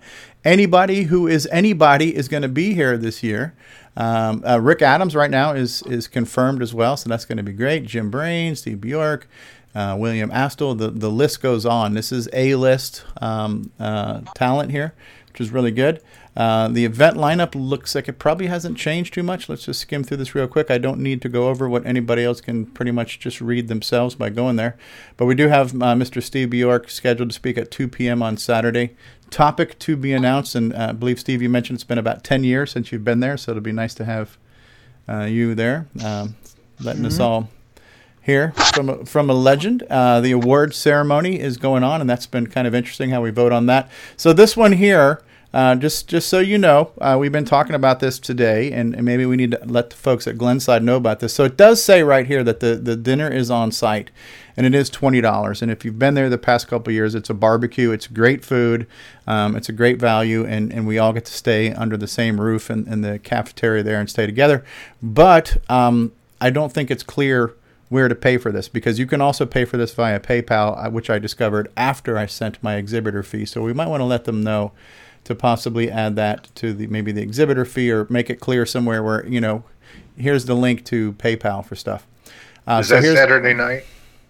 anybody who is anybody is going to be here this year. Um, uh, Rick Adams right now is is confirmed as well, so that's going to be great. Jim Brain, Steve Bjork, uh, William Astle. The the list goes on. This is A-list um, uh, talent here, which is really good. Uh, the event lineup looks like it probably hasn't changed too much. Let's just skim through this real quick. I don't need to go over what anybody else can pretty much just read themselves by going there. But we do have uh, Mister Steve Bjork scheduled to speak at two p.m. on Saturday. Topic to be announced, and uh, I believe, Steve, you mentioned it's been about ten years since you've been there, so it'll be nice to have uh, you there, um, letting mm-hmm. us all hear from a, from a legend. Uh, the award ceremony is going on, and that's been kind of interesting how we vote on that. So this one here, Uh, just just so you know, uh, we've been talking about this today, and, and maybe we need to let the folks at Glenside know about this. So it does say right here that the, the dinner is on site, and it is twenty dollars. And if you've been there the past couple of years, it's a barbecue. It's great food. Um, it's a great value, and, and we all get to stay under the same roof in, in the cafeteria there and stay together. But um, I don't think it's clear where to pay for this, because you can also pay for this via PayPal, which I discovered after I sent my exhibitor fee. So we might want to let them know to possibly add that to the maybe the exhibitor fee, or make it clear somewhere where, you know, here's the link to PayPal for stuff. Uh, is so that Saturday night?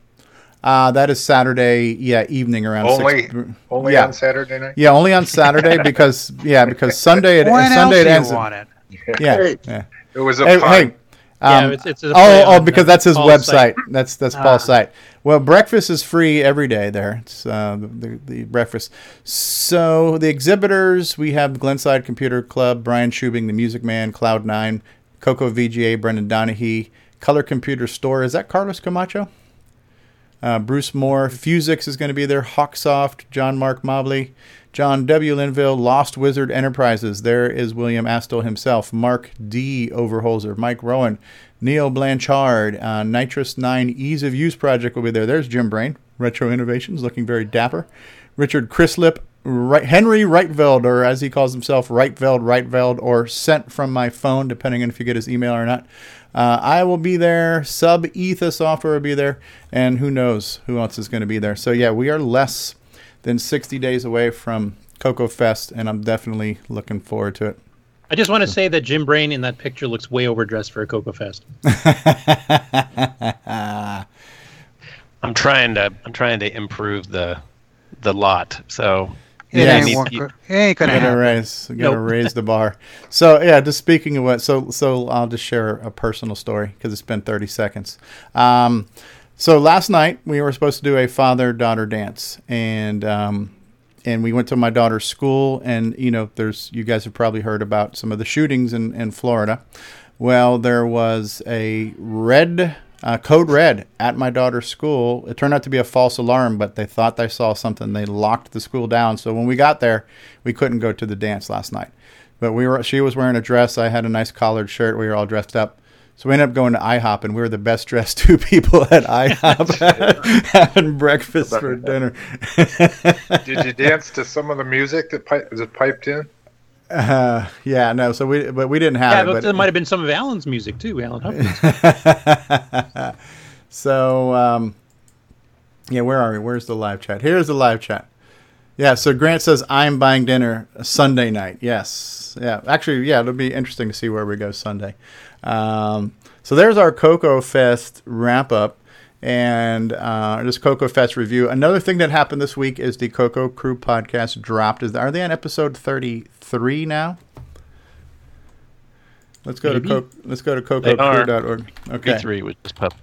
Uh, that is Saturday, yeah, evening around only six. only yeah. on Saturday night. Yeah, only on Saturday because yeah because Sunday it when Sunday else it do ends. you want it? Yeah, Hey, yeah. It was a Hey, pun. hey, um, Yeah, it's- it's a oh, play oh, on, because uh, that's his Paul's website. site. That's that's Ah. Paul's site. Well, breakfast is free every day there. It's uh, the, the the breakfast. So the exhibitors, we have Glenside Computer Club, Brian Schubing, the Music Man, Cloud Nine, Coco V G A, Brendan Donahue, Color Computer Store. Is that Carlos Camacho? Uh, Bruce Moore, Fusix is going to be there. Hawksoft, John Mark Mobley, John W. Linville, Lost Wizard Enterprises. There is William Astle himself. Mark D. Overholzer, Mike Rowan, Neil Blanchard, uh, Nitrous nine Ease of Use Project will be there. There's Jim Brain, Retro Innovations, looking very dapper. Richard Chrislip, right, Henry Reitveld, or as he calls himself, Reitveld, Reitveld, or Sent From My Phone, depending on if you get his email or not. Uh, I will be there. Sub Etha Software will be there. And who knows who else is going to be there. So, yeah, we are less than sixty days away from Coco Fest, and I'm definitely looking forward to it. I just want to say that Jim Brain in that picture looks way overdressed for a Coco Fest. I'm trying to I'm trying to improve the the lot. So It Yeah, ain't, need- work- it ain't gonna Gotta happen. raise, gotta Nope. raise the bar. So yeah, just speaking of what, so so I'll just share a personal story because it's been thirty seconds. Um, so last night we were supposed to do a father-daughter dance, and um, and we went to my daughter's school, and you know, there's you guys have probably heard about some of the shootings in in Florida. Well, there was a red. Uh, code red at my daughter's school. It turned out to be a false alarm, but they thought they saw something. They locked the school down. So when we got there, we couldn't go to the dance last night. But we were. She was wearing a dress. I had a nice collared shirt. We were all dressed up. So we ended up going to IHOP, and we were the best dressed two people at IHOP having breakfast for dinner. Did you dance to some of the music that pipe, was it piped in? Uh, yeah, no. So we, but we didn't have Yeah, it. but But there might have been some of Alan's music too, Alan Hopkins. so, um, yeah, where are we? Where's the live chat? Here's the live chat. Yeah, so Grant says, I'm buying dinner Sunday night. Yes. Yeah, actually, yeah, it'll be interesting to see where we go Sunday. Um, so there's our Coco Fest wrap up and uh, this Coco Fest review. Another thing that happened this week is the Coco Crew podcast dropped. Is Are they on episode thirty-three now? Let's go Maybe. to Co- let's go to coco crew dot org. Okay. Three with this pup.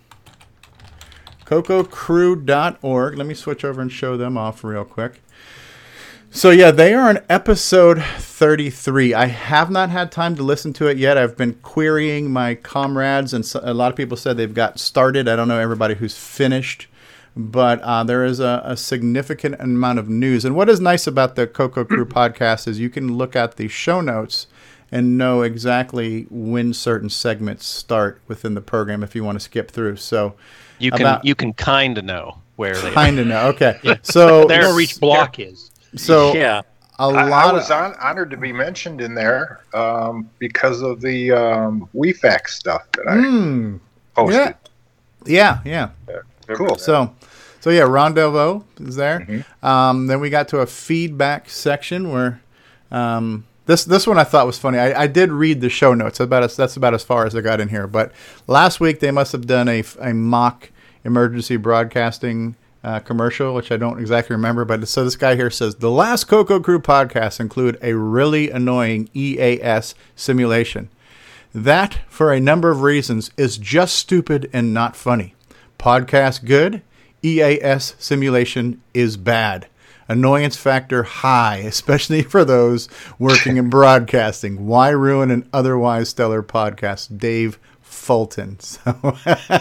coco crew dot org. Let me switch over and show them off real quick. So yeah, they are on episode thirty-three. I have not had time to listen to it yet. I've been querying my comrades, and so, a lot of people said they've got started. I don't know everybody who's finished, but uh, there is a, a significant amount of news. And what is nice about the Coco Crew podcast is you can look at the show notes and know exactly when certain segments start within the program if you want to skip through. So You can about- you can kind of know where they kind of are. know. Okay, so There where each block is. So yeah. a I, I lot was of on, honored to be mentioned in there um, because of the um, WeFax stuff that I Mm, posted. yeah, yeah, yeah. Cool. So, so yeah, Ron Delvaux is there. Mhm. Um, then we got to a feedback section where Um, this this one I thought was funny. I, I did read the show notes. About as, that's about as far as I got in here. But last week they must have done a, a mock emergency broadcasting uh, commercial, which I don't exactly remember. But so this guy here says, the last Coco Crew podcasts include a really annoying E A S simulation. That, for a number of reasons, is just stupid and not funny. Podcast good, E A S simulation is bad. Annoyance factor high, especially for those working in broadcasting. Why ruin an otherwise stellar podcast? Dave Fulton. So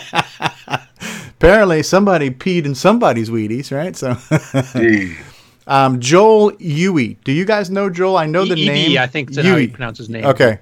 apparently somebody peed in somebody's Wheaties, right? So um, Joel Huey. Do you guys know Joel? I know the E- name. I think that's how you pronounce his name. Okay.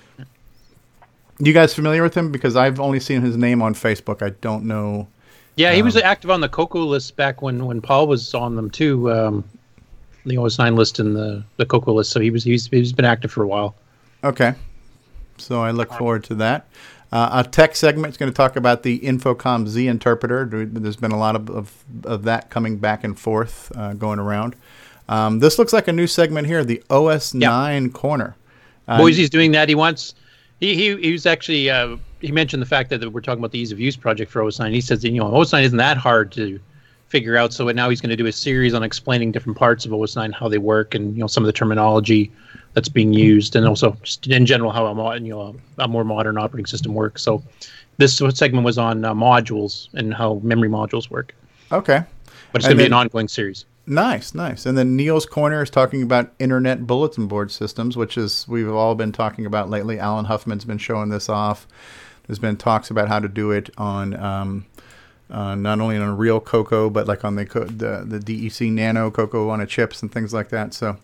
You guys familiar with him? Because I've only seen his name on Facebook. I don't know. Yeah, he um, was active on the Coco list back when, when Paul was on them too. Um, the O S nine list and the, the Coco list. So he was he's he's been active for a while. Okay. So I look forward to that. Uh, a tech segment is going to talk about the Infocom Z interpreter. There's been a lot of, of, of that coming back and forth uh, going around. Um, this looks like a new segment here, the O S nine yeah. corner. Uh, Boise's doing that. He wants. He he he was actually. Uh, he mentioned the fact that we're talking about the ease of use project for O S nine. He says that, you know, O S nine isn't that hard to figure out. So now he's going to do a series on explaining different parts of O S nine, how they work, and, you know, some of the terminology that's being used, and also just in general how a mo- you know a more modern operating system works. So this segment was on uh, modules and how memory modules work. Okay, but it's going to be an ongoing series. Nice, nice. And then Neil's Corner is talking about internet bulletin board systems, which is we've all been talking about lately. Alan Huffman's been showing this off. There's been talks about how to do it on um, uh, not only on a real Coco, but like on the the, the D E C Nano Coco on a chips and things like that. So,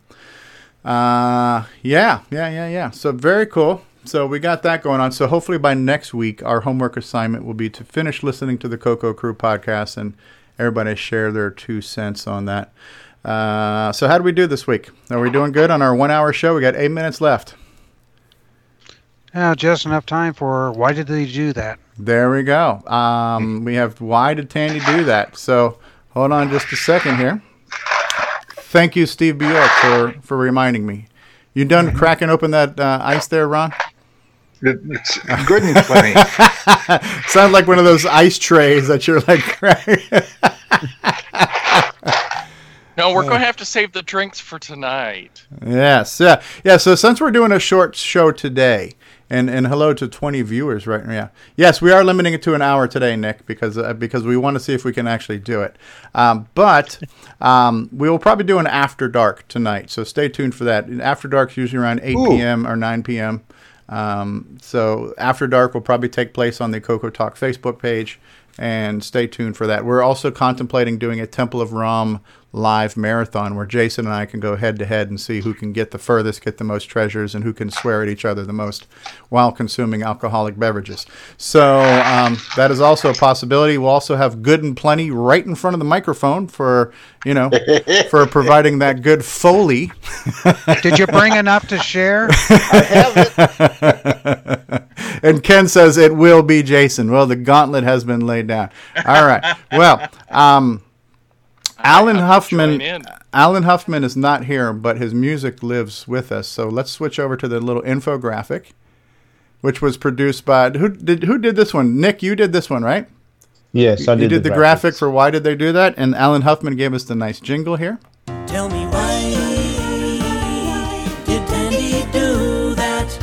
uh, yeah, yeah, yeah, yeah. So very cool. So we got that going on. So hopefully by next week, our homework assignment will be to finish listening to the Coco Crew podcast and everybody share their two cents on that. Uh, so how do we do this week? Are we doing good on our one-hour show? We got eight minutes left. Yeah, just enough time for why did they do that? There we go. Um, we have why did Tandy do that? So hold on just a second here. Thank you, Steve Bjork, for, for reminding me. You done cracking open that uh, ice there, Ron? It's good and plenty. Sounds like one of those ice trays that you're like cracking. No, we're going to have to save the drinks for tonight. Yes. Yeah. Yeah. So since we're doing a short show today, and, and hello to twenty viewers right now. Yeah. Yes, we are limiting it to an hour today, Nick, because uh, because we want to see if we can actually do it. Um, but um, we will probably do an After Dark tonight, so stay tuned for that. After Dark's usually around eight p.m. or nine p.m. Um, so After Dark will probably take place on the Coco Talk Facebook page, and stay tuned for that. We're also contemplating doing a Temple of Rom live marathon where Jason and I can go head to head and see who can get the furthest, get the most treasures, and who can swear at each other the most while consuming alcoholic beverages. So um, that is also a possibility. We'll also have Good and Plenty right in front of the microphone for, you know, for providing that good Foley. Did you bring enough to share? I have it. And Ken says it will be Jason. Well, the gauntlet has been laid down. All right. Well, um, Alan Huffman. Alan Huffman is not here, but his music lives with us. So let's switch over to the little infographic, which was produced by who did who did this one? Nick, you did this one, right? Yes, I did. You did the, the graphic for Why Did They Do That? And Alan Huffman gave us the nice jingle here. Tell me why did Tandy do that?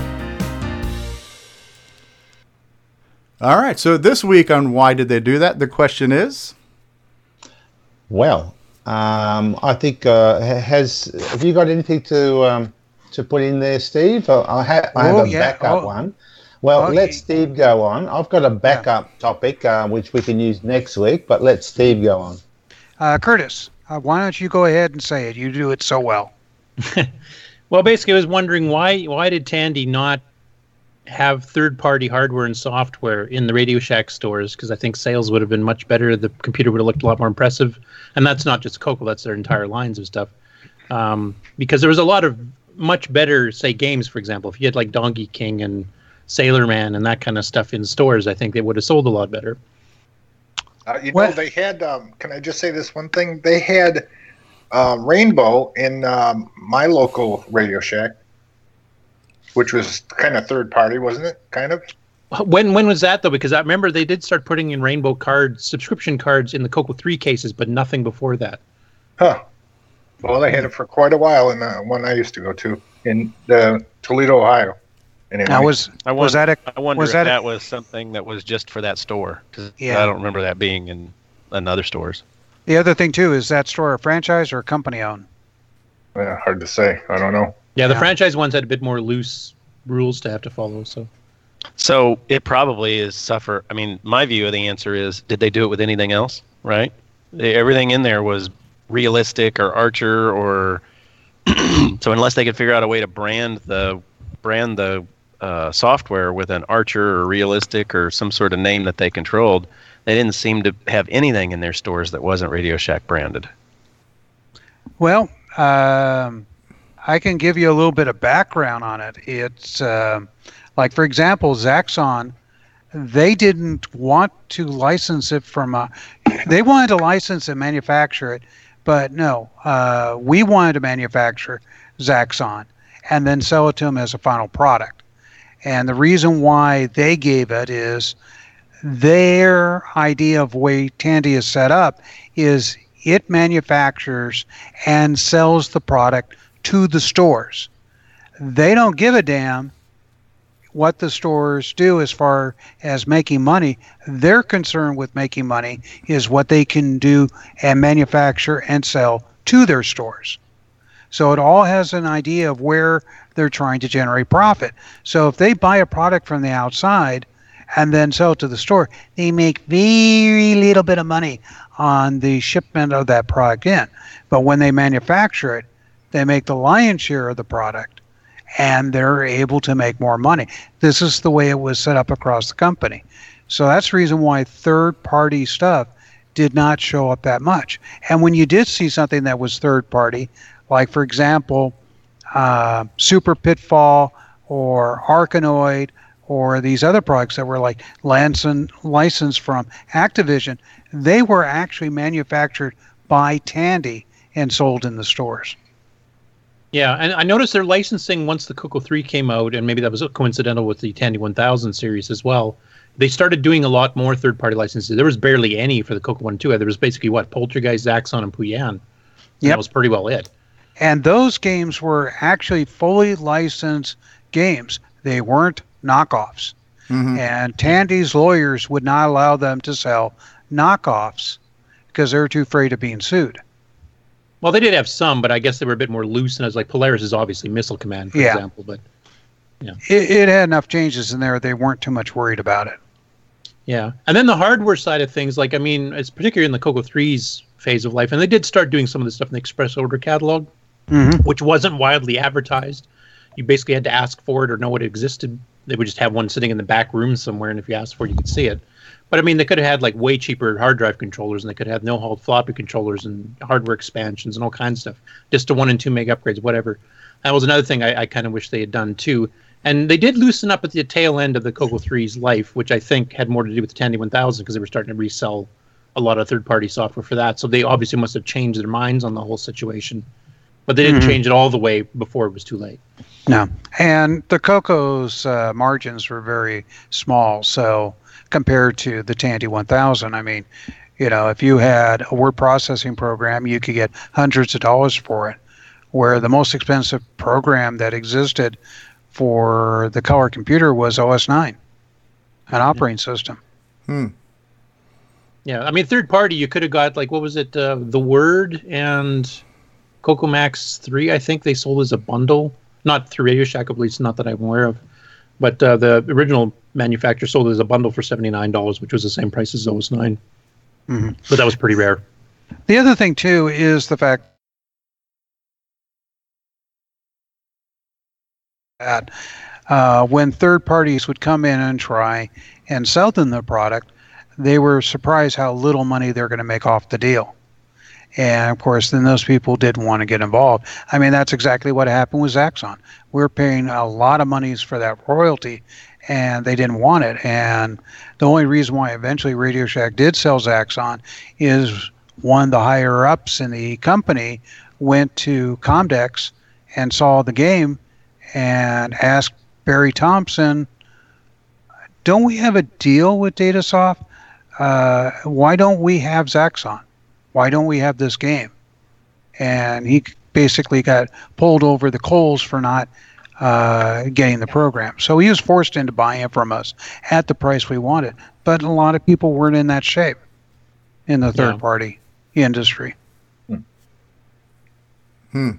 All right. So this week on Why Did They Do That? The question is. Well, um, I think uh, has have you got anything to um, to put in there, Steve? I have, I have Oh, a yeah. backup Oh. one. Well, Okay. let Steve go on. I've got a backup topic uh, which we can use next week, but let Steve go on. Uh, Curtis, uh, why don't you go ahead and say it? You do it so well. Well, basically, I was wondering why why did Tandy not have third-party hardware and software in the Radio Shack stores? Because I think sales would have been much better. The computer would have looked a lot more impressive. And that's not just Coco, that's their entire lines of stuff. Um, because there was a lot of much better, say, games, for example. If you had like Donkey King and Sailor Man and that kind of stuff in stores, I think they would have sold a lot better. Uh, you What? know, they had, um, can I just say this one thing? They had uh, Rainbow in um, my local Radio Shack, which was kind of third party, wasn't it? Kind of. When when was that though? Because I remember they did start putting in Rainbow cards, subscription cards in the Coco three cases, but nothing before that. Huh. Well, they had it for quite a while in the one I used to go to in uh, Toledo, Ohio. Anyway. Now was I was wonder, that a, I wonder was if that, that, a, was something that was just for that store, because Yeah. I don't remember that being in, in other stores. the other thing too is that store a franchise or a company owned? Yeah, hard to say. I don't know. Yeah, the Yeah. franchise ones had a bit more loose rules to have to follow. So So it probably is suffer. I mean, my view of the answer is, did they do it with anything else? Right? They, everything in there was realistic or Archer or so unless they could figure out a way to brand the brand the uh, software with an Archer or realistic or some sort of name that they controlled, they didn't seem to have anything in their stores that wasn't Radio Shack branded. Well, um, I can give you a little bit of background on it. It's uh, like, for example, Zaxxon, they didn't want to license it from a, they wanted to license and manufacture it, but no, uh, we wanted to manufacture Zaxxon and then sell it to them as a final product. And the reason why they gave it is their idea of the way Tandy is set up is it manufactures and sells the product to the stores. They don't give a damn what the stores do as far as making money. Their concern with making money is what they can do and manufacture and sell to their stores. So it all has an idea of where they're trying to generate profit. So if they buy a product from the outside and then sell it to the store, they make very little bit of money on the shipment of that product in. But when they manufacture it, they make the lion's share of the product and they're able to make more money. This is the way it was set up across the company. So that's the reason why third-party stuff did not show up that much. And when you did see something that was third-party, like, for example, uh, Super Pitfall or Arkanoid or these other products that were like Lanson, licensed from Activision, they were actually manufactured by Tandy and sold in the stores. yeah, and I noticed their licensing once the Coco three came out, and maybe that was coincidental with the Tandy one thousand series as well. They started doing a lot more third-party licenses. There was barely any for the Coco one and two. There was basically, what, Poltergeist, Zaxxon, and Puyan. And Yep. that was pretty well it. And those games were actually fully licensed games. They weren't knockoffs. And Tandy's lawyers would not allow them to sell knockoffs because they were too afraid of being sued. Well, they did have some, but I guess they were a bit more loose. And I was like, Polaris is obviously Missile Command, for Yeah. example. But yeah, It, it had enough changes in there. They weren't too much worried about it. yeah. And then the hardware side of things, like, I mean, it's particularly in the Coco three's phase of life. And they did start doing some of the stuff in the Express Order catalog, Mhm. which wasn't widely advertised. You basically had to ask for it or know it existed. They would just have one sitting in the back room somewhere, and if you asked for it, you could see it. But I mean, they could have had like way cheaper hard drive controllers, and they could have no-halt floppy controllers and hardware expansions and all kinds of stuff, just to one and two meg upgrades, whatever. That was another thing I, I kind of wish they had done too. And they did loosen up at the tail end of the Coco three's life, which I think had more to do with the Tandy one thousand because they were starting to resell a lot of third-party software for that. So they obviously must have changed their minds on the whole situation. But they didn't Mhm. change it all the way before it was too late. No. And the Coco's uh, margins were very small. So compared to the Tandy one thousand, I mean, you know, if you had a word processing program, you could get hundreds of dollars for it. Where the most expensive program that existed for the color computer was O S nine, an operating system. Hmm. Yeah, I mean, third party, you could have got, like, what was it, uh, The Word and Coco Max three, I think they sold as a bundle. Not through Radio Shack, at least not that I'm aware of. But uh, the original manufacturer sold it as a bundle for seventy-nine dollars, which was the same price as O S nine. Mhm. But that was pretty rare. The other thing, too, is the fact that uh, when third parties would come in and try and sell them the product, they were surprised how little money they're going to make off the deal. And, of course, then those people didn't want to get involved. I mean, that's exactly what happened with Zaxxon. We were paying a lot of monies for that royalty, and they didn't want it. And the only reason why eventually Radio Shack did sell Zaxxon is one of the higher ups in the company went to Comdex and saw the game and asked Barry Thompson, don't we have a deal with Datasoft? Uh, why don't we have Zaxxon? Why don't we have this game? And he basically got pulled over the coals for not uh, getting the program. So he was forced into buying it from us at the price we wanted. But a lot of people weren't in that shape in the third Yeah. party industry. Hmm.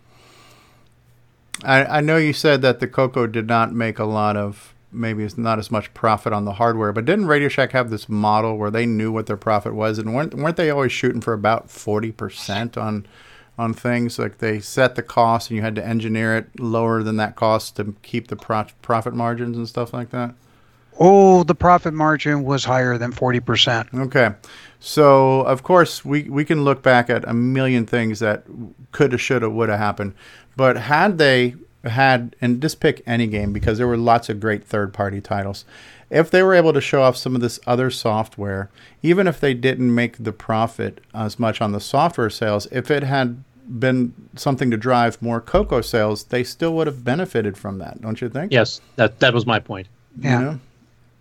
I, I know you said that the Coco did not make a lot of, maybe it's not as much profit on the hardware, but didn't Radio Shack have this model where they knew what their profit was, and weren't weren't they always shooting for about forty percent on on things? Like they set the cost and you had to engineer it lower than that cost to keep the pro- profit margins and stuff like that? Oh, the profit margin was higher than forty percent. Okay. So, of course, we, we can look back at a million things that coulda, shoulda, woulda happened. But had they had, and just pick any game because there were lots of great third-party titles. If they were able to show off some of this other software, even if they didn't make the profit as much on the software sales, if it had been something to drive more Coco sales, they still would have benefited from that, don't you think? Yes, that that was my point. Yeah. You know?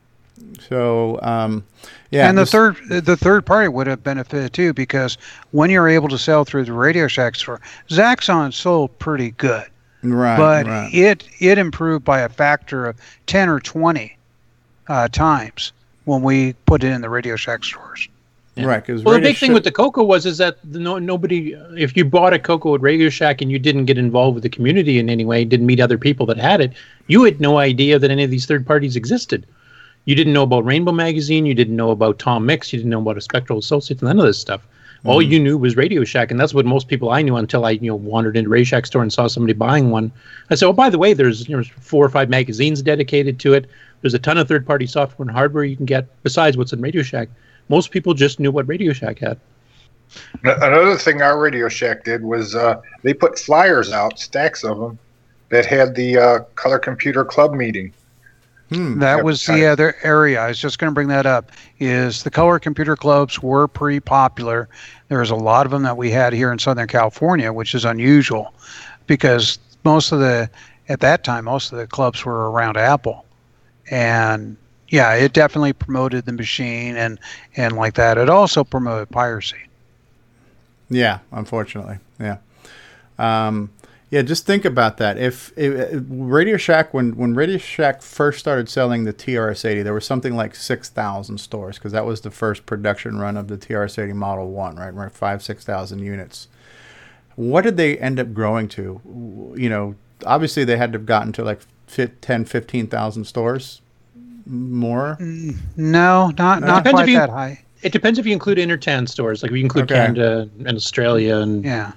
So, um, yeah. And the this- third the third party would have benefited too, because when you're able to sell through the Radio Shack store, Zaxxon sold pretty good. Right, But right. it it improved by a factor of ten or twenty uh, times when we put it in the Radio Shack stores. Right, because Well, the big thing with the Coco was is that no nobody, if you bought a Coco at Radio Shack and you didn't get involved with the community in any way, didn't meet other people that had it, you had no idea that any of these third parties existed. You didn't know about Rainbow Magazine, you didn't know about Tom Mix, you didn't know about a Spectral Associates, none of this stuff. All Mhm. you knew was Radio Shack, and that's what most people I knew until I, you know, wandered into Radio Shack store and saw somebody buying one. I said, "Oh, by the way, there's you know four or five magazines dedicated to it. There's a ton of third-party software and hardware you can get besides what's in Radio Shack." Most people just knew what Radio Shack had. Another thing our Radio Shack did was uh, they put flyers out, stacks of them, that had the uh, Color Computer Club meeting. That was the other area. I was just going to bring that up. Is the color computer clubs were pretty popular. There was a lot of them that we had here in Southern California, which is unusual, because most of the at that time most of the clubs were around Apple, and yeah, it definitely promoted the machine and and like that. It also promoted piracy. Yeah, unfortunately. Yeah. Um, yeah, just think about that. If, if Radio Shack, when, when Radio Shack first started selling the T R S eighty, there was something like six thousand stores, because that was the first production run of the T R S eighty Model one, right? Right, five, six thousand units. What did they end up growing to? You know, obviously they had to have gotten to like ten, fifteen thousand stores more. No, not It not depends quite if you- that high. It depends if you include Intertan stores, like if you include Okay. Canada and Australia and Yeah.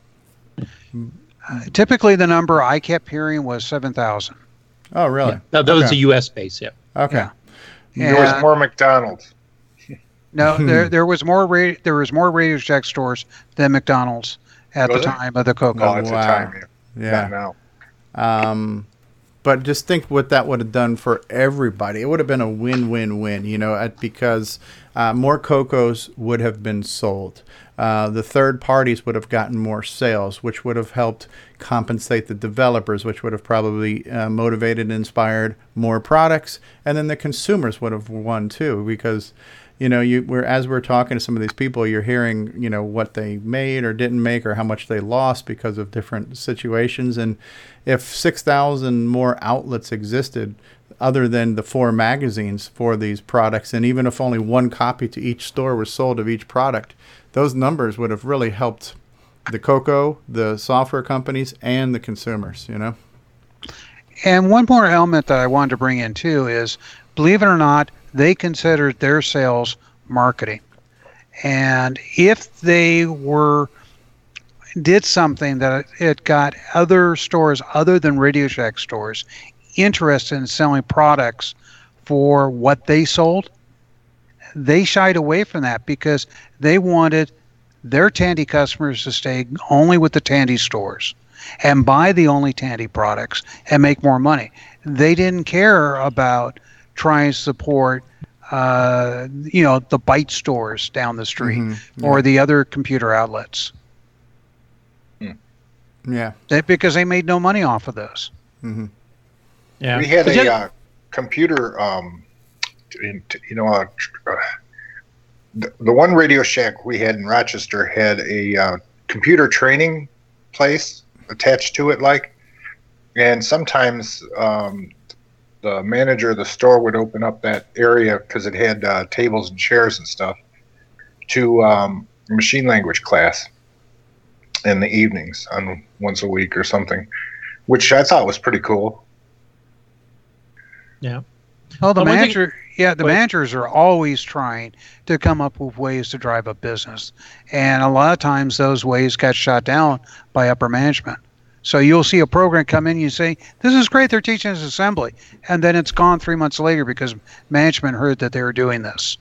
Uh, typically, the number I kept hearing was seven thousand. Oh, really? Yeah, that, that was Okay. the U S base, yeah. Okay. There was And- more McDonald's. No, there there was more ra- there was more Radio Shack stores than McDonald's at Was the there? time of the Coco. Oh, at the time, yeah. Yeah. Not now. Um, but just think what that would have done for everybody. It would have been a win-win-win, you know, at, because uh, more Cocos would have been sold. Uh, the third parties would have gotten more sales, which would have helped compensate the developers, which would have probably uh, motivated and inspired more products. And then the consumers would have won too, because, you know, you we're as we're talking to some of these people, you're hearing, you know, what they made or didn't make or how much they lost because of different situations. And if six thousand more outlets existed other than the four magazines for these products, and even if only one copy to each store was sold of each product, those numbers would have really helped the Coco, the software companies, and the consumers, you know? And one more element that I wanted to bring in too is, believe it or not, they considered their sales marketing. And if they were did something that it got other stores other than Radio Shack stores interested in selling products for what they sold, they shied away from that because they wanted their Tandy customers to stay only with the Tandy stores and buy the only Tandy products and make more money. They didn't care about trying to support uh, you know, the Byte stores down the street Mhm, or yeah. the other computer outlets. Yeah. That, because they made no money off of those. Mm-hmm. Yeah. We had But a yet- uh, computer, um, in, you know, uh, tr- uh, the, the one Radio Shack we had in Rochester had a uh, computer training place attached to it, like, and sometimes um, the manager of the store would open up that area because it had uh, tables and chairs and stuff to um, a machine language class in the evenings on once a week or something, which I thought was pretty cool. Yeah. Oh, the Well, one thing- manager, yeah, the Go ahead. managers are always trying to come up with ways to drive up business. And a lot of times those ways got shot down by upper management. So you'll see a program come in, you say, this is great, they're teaching us assembly. And then it's gone three months later because management heard that they were doing this.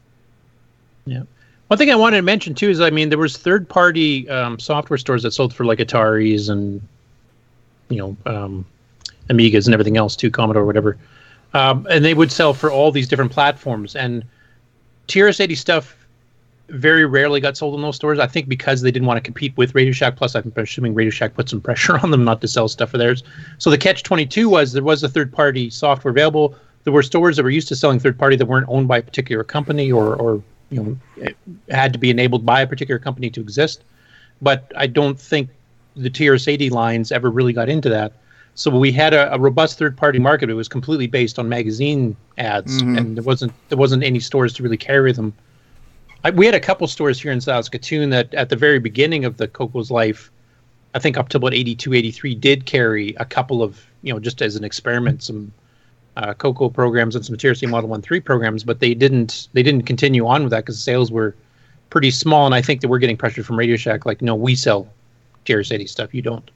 Yeah. One thing I wanted to mention too is, I mean, there was third-party um, software stores that sold for like Ataris and, you know, um, Amigas and everything else too, Commodore, whatever, um, and they would sell for all these different platforms. And T R S eighty stuff very rarely got sold in those stores. I think because they didn't want to compete with Radio Shack. Plus, I'm assuming Radio Shack put some pressure on them not to sell stuff for theirs. So the catch twenty-two was there was a third-party software available. There were stores that were used to selling third-party that weren't owned by a particular company or, or you know, it had to be enabled by a particular company to exist. But I don't think the T R S eighty lines ever really got into that. So we had a, a robust third-party market. It was completely based on magazine ads, Mhm. and there wasn't there wasn't any stores to really carry them. I, we had a couple stores here in Saskatoon that at the very beginning of the Coco's life, I think up to about eighty-two, eighty-three, did carry a couple of, you know, just as an experiment, some uh, Coco programs and some T R C Model one three programs, but they didn't they didn't continue on with that because sales were pretty small, and I think that we're getting pressure from Radio Shack, like, no, we sell T R S eighty stuff, you don't.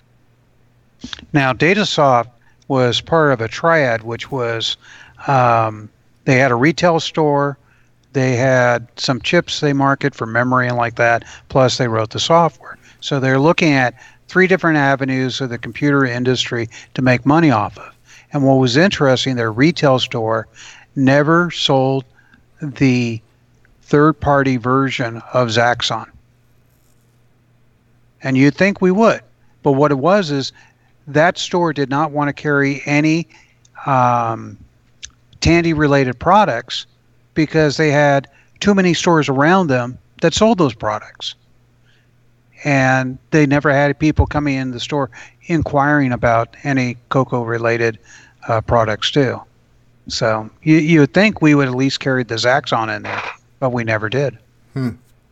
Now, Datasoft was part of a triad, which was um, they had a retail store, they had some chips they market for memory and like that, plus they wrote the software. So they're looking at three different avenues of the computer industry to make money off of. And what was interesting, their retail store never sold the third-party version of Zaxxon. And you'd think we would. But what it was is that store did not want to carry any um, Tandy-related products because they had too many stores around them that sold those products. And they never had people coming in the store inquiring about any Coco-related uh, products too. So you you would think we would at least carry the Zaxxon in there, but we never did. Hmm.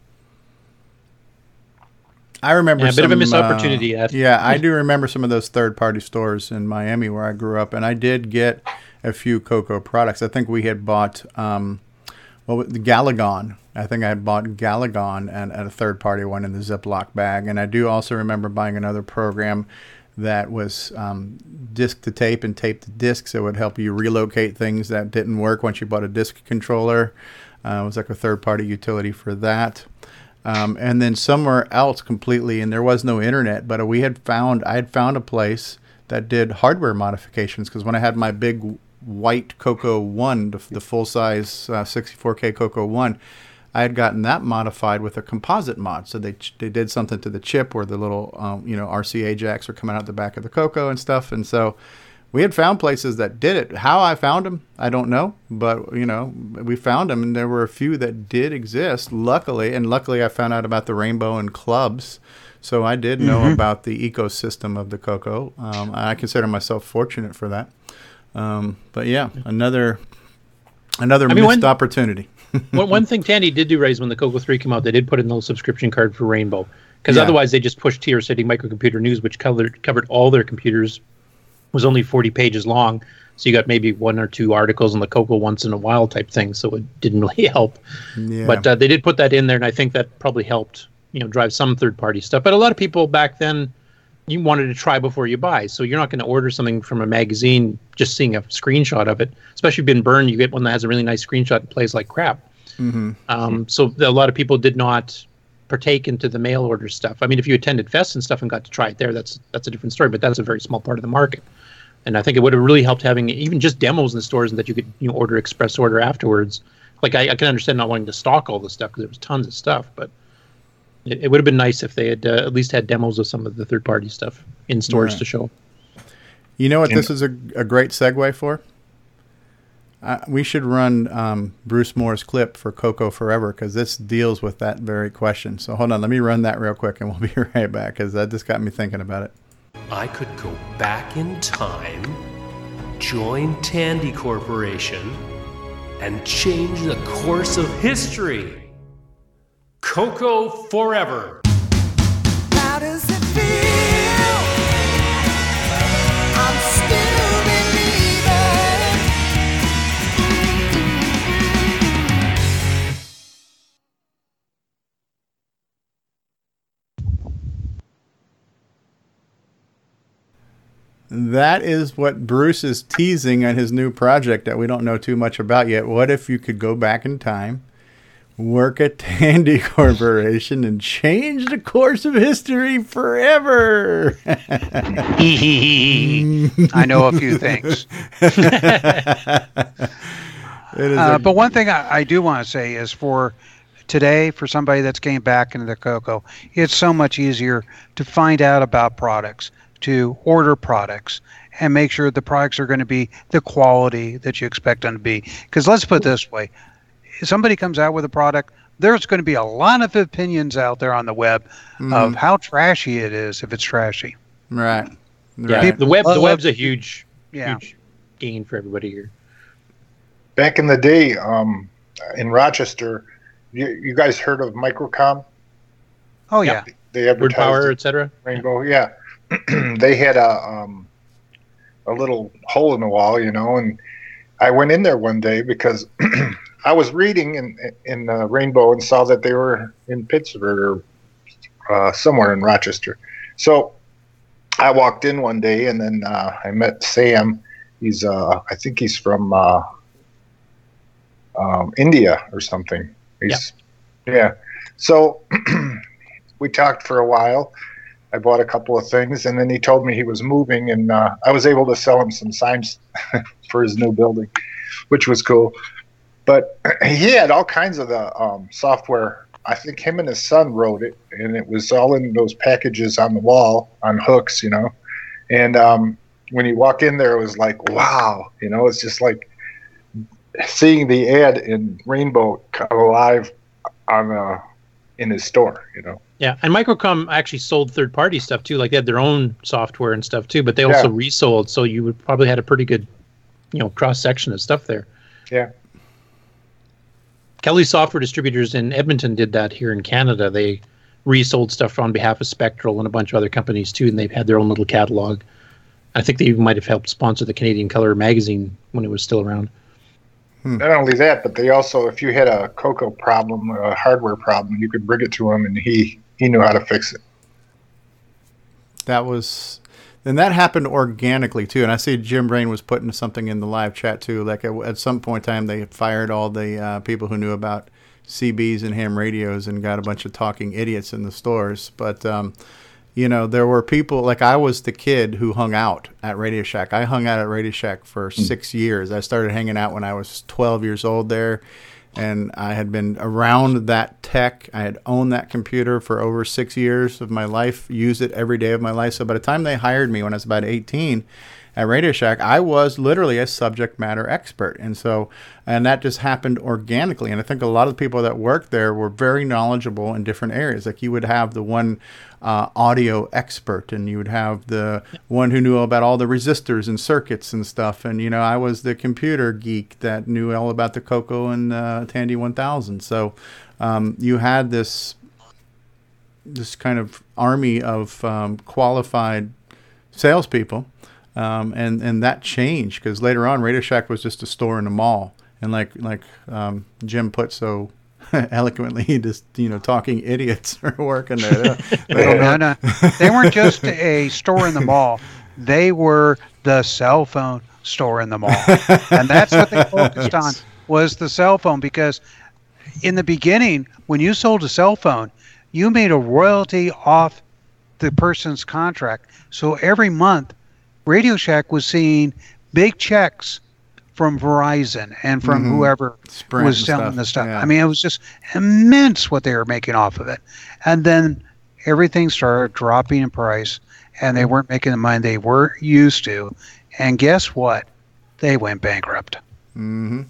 I remember Yeah, a bit of a some, missed uh, opportunity, Ed. Yeah, I do remember some of those third-party stores in Miami where I grew up, and I did get a few Coco products. I think we had bought um, well, the Galagon. I think I had bought Galagon and, and a third-party one in the Ziploc bag, and I do also remember buying another program that was um, disc to tape and tape to disc, so it would help you relocate things that didn't work once you bought a disc controller. Uh, it was like a third-party utility for that. Um, and then somewhere else completely, and there was no internet, but we had found, I had found a place that did hardware modifications, because when I had my big white Coco one, the, the full-size uh, sixty-four K Coco one, I had gotten that modified with a composite mod. So they they did something to the chip where the little um, you know R C A jacks were coming out the back of the Coco and stuff, and so we had found places that did it. How I found them, I don't know, but you know, we found them, and there were a few that did exist. Luckily, and luckily, I found out about the Rainbow and clubs, so I did know mm-hmm. about the ecosystem of the Coco. Um, I consider myself fortunate for that. Um, but yeah, another another I mean, missed when- opportunity. one, one thing Tandy did do raise when the Coco three came out, they did put in a little subscription card for Rainbow, because Yeah. otherwise they just pushed T R City Microcomputer News, which covered covered all their computers, was only forty pages long, so you got maybe one or two articles on the Coco once in a while type thing, so it didn't really help. Yeah. But uh, they did put that in there, and I think that probably helped, you know, drive some third party stuff. But a lot of people back then, you wanted to try before you buy, so you're not going to order something from a magazine just seeing a screenshot of it. Especially if you've been burned, you get one that has a really nice screenshot and plays like crap. Mm-hmm. Um, so a lot of people did not partake into the mail order stuff. I mean, if you attended fests and stuff and got to try it there, that's that's a different story. But that's a very small part of the market. And I think it would have really helped having even just demos in the stores and that you could you know order express order afterwards. Like I, I can understand not wanting to stock all the stuff because there was tons of stuff, but it, it would have been nice if they had uh, at least had demos of some of the third party stuff in stores Right. to show. You know what this is a, a great segue for? Uh, we should run um, Bruce Moore's clip for Cocoa Forever because this deals with that very question. So hold on, let me run that real quick and we'll be right back because that just got me thinking about it. I could go back in time, join Tandy Corporation, and change the course of history. Cocoa Forever. How does it feel? I'm still believing. That is what Bruce is teasing on his new project that we don't know too much about yet. What if you could go back in time, work at Tandy Corporation, and change the course of history forever? I know a few things. It is Uh, a- but one thing I, I do want to say is for today, for somebody that's getting back into the cocoa, it's so much easier to find out about products, to order products, and make sure the products are going to be the quality that you expect them to be. Because let's put it this way, if somebody comes out with a product, there's going to be a lot of opinions out there on the web Mhm. of how trashy it is if it's trashy. Right. Yeah, Right. the web the Love- web's a huge, Yeah. huge gain for everybody here. Back in the day, um, in Rochester, you, you guys heard of Microcom? Oh, yeah. They Word advertised power, it. et cetera. Rainbow, yeah. They had a um, a little hole in the wall, you know, and I went in there one day because I was reading in in uh, Rainbow and saw that they were in Pittsburgh or uh, somewhere in Rochester. So I walked in one day and then uh, I met Sam. He's uh, I think he's from uh, um, India or something. He's, yeah. So we talked for a while. I bought a couple of things, and then he told me he was moving, and uh, I was able to sell him some signs for his new building, which was cool. But he had all kinds of the um, software. I think him and his son wrote it, and it was all in those packages on the wall on hooks, you know. And um, when you walk in there, it was like, wow, you know, it's just like seeing the ad in Rainbow come alive on uh, in his store, you know. Yeah, and Microcom actually sold third-party stuff too. Like they had their own software and stuff too, but they also Yeah. resold. So you would probably had a pretty good, you know, cross section of stuff there. Yeah. Kelly Software Distributors in Edmonton did that here in Canada. They resold stuff on behalf of Spectral and a bunch of other companies too, and they've had their own little catalog. I think they even might have helped sponsor the Canadian Color magazine when it was still around. Not only that, but they also, if you had a Cocoa problem, a hardware problem, you could bring it to him, and he he knew how to fix it. That was, and that happened organically too. And I see Jim Brain was putting something in the live chat too. Like at, at some point in time, they fired all the uh, people who knew about C Bs and ham radios and got a bunch of talking idiots in the stores. But um, you know, there were people like I was the kid who hung out at Radio Shack. I hung out at Radio Shack for Mm. six years. I started hanging out when I was twelve years old there. And I had been around that tech. I had owned that computer for over six years of my life, used it every day of my life. So by the time they hired me when I was about eighteen at Radio Shack, I was literally a subject matter expert. And so, and that just happened organically. And I think a lot of the people that worked there were very knowledgeable in different areas. Like you would have the one uh, audio expert, and you would have the one who knew about all the resistors and circuits and stuff. And, you know, I was the computer geek that knew all about the Cocoa and uh, Tandy one thousand. So um, you had this, this kind of army of um, qualified salespeople. Um, and, and that changed because later on Radio Shack was just a store in the mall. And like, like um, Jim put so eloquently, just, you know, talking idiots are working there. They don't, they don't no, know. no. They weren't just a store in the mall. They were the cell phone store in the mall. And that's what they focused Yes. on was the cell phone, because in the beginning, when you sold a cell phone, you made a royalty off the person's contract. So every month Radio Shack was seeing big checks from Verizon and from Mhm. whoever Sprint was and selling stuff, the stuff. yeah. I mean, it was just immense what they were making off of it. And then everything started dropping in price, and they weren't making the money they were used to. And guess what? They went bankrupt. Mm-hmm.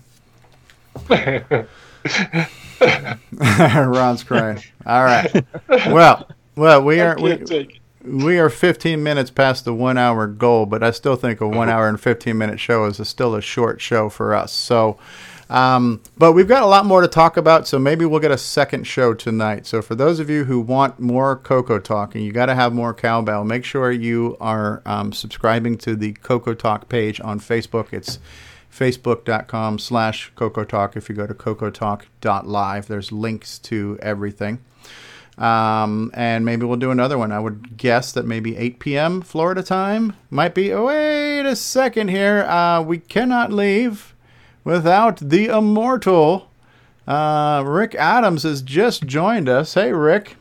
Ron's crying. All right. Well, well, we are we, we are fifteen minutes past the one hour goal, but I still think a one hour and fifteen minute show is a, still a short show for us. So, um, but we've got a lot more to talk about, so maybe we'll get a second show tonight. So for those of you who want more Coco Talk, and you got to have more cowbell, make sure you are um, subscribing to the Coco Talk page on Facebook. It's facebook.com slash Coco Talk. If you go to coco talk dot live, there's links to everything. Um, and maybe we'll do another one. I would guess that maybe eight p.m. Florida time might be. Oh, wait a second here. Uh, we cannot leave without the immortal uh, Rick Adams has just joined us. Hey, Rick.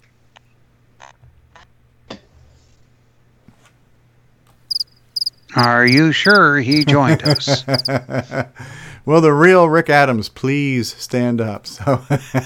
Are you sure he joined us? Will the real Rick Adams please stand up? So,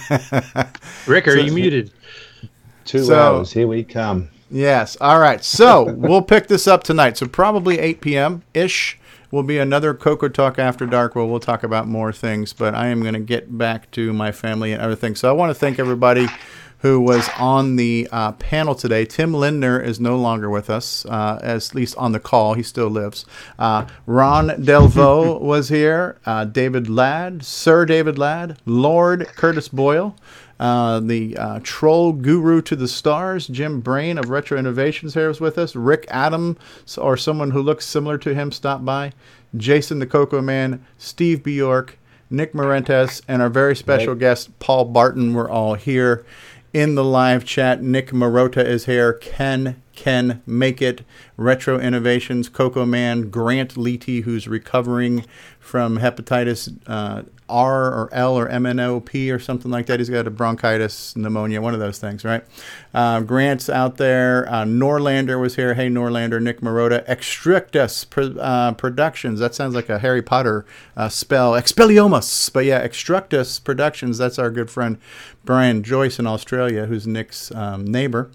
Rick, are So- you muted? Two So- hours. Here we come. Yes. All right. So we'll pick this up tonight. So probably eight p.m. ish will be another Coco Talk After Dark where we'll talk about more things. But I am going to get back to my family and other things. So I want to thank everybody who was on the uh, panel today. Tim Lindner is no longer with us, uh, as at least on the call. He still lives. Uh, Ron Delvaux was here. Uh, David Ladd, Sir David Ladd, Lord Curtis Boyle. Uh, the uh, troll guru to the stars, Jim Brain of Retro Innovations here was with us. Rick Adams, or someone who looks similar to him, stopped by. Jason the Coco Man, Steve Bjork, Nick Marentes, and our very special Right. guest, Paul Barton, were all here in the live chat. Nick Marota is here. Ken can make it. Retro Innovations, Coco Man, Grant Leety, who's recovering from hepatitis uh, R or L or M N O P or something like that. He's got a bronchitis, pneumonia, one of those things, right? Uh, Grant's out there. Uh, Norlander was here. Hey, Norlander. Nick Marota. Extrictus Pro- uh, Productions. That sounds like a Harry Potter uh, spell. Expelliarmus. But yeah, Extrictus Productions. That's our good friend Brian Joyce in Australia, who's Nick's um, neighbor.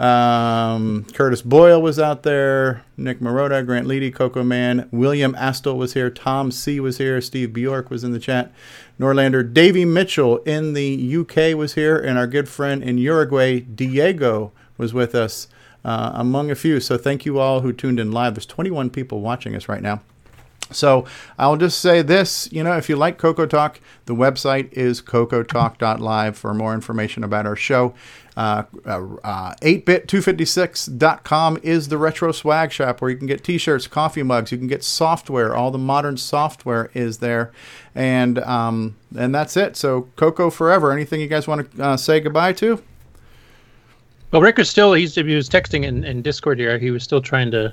Um, Curtis Boyle was out there. Nick Marota, Grant Leedy, Coco Man, William Astle was here. Tom C was here. Steve Bjork was in the chat. Norlander, Davey Mitchell in the U K was here, and our good friend in Uruguay, Diego, was with us, uh, among a few. So thank you all who tuned in live. There's twenty-one people watching us right now. So I'll just say this, you know, if you like Coco Talk, the website is coco talk dot live for more information about our show. Uh, uh, eight bit two fifty-six dot com is the retro swag shop where you can get t-shirts, coffee mugs, you can get software. All the modern software is there. And um, and that's it. So Coco forever. Anything you guys want to uh, say goodbye to? Well, Rick is still, he's, he was texting in, in Discord here. He was still trying to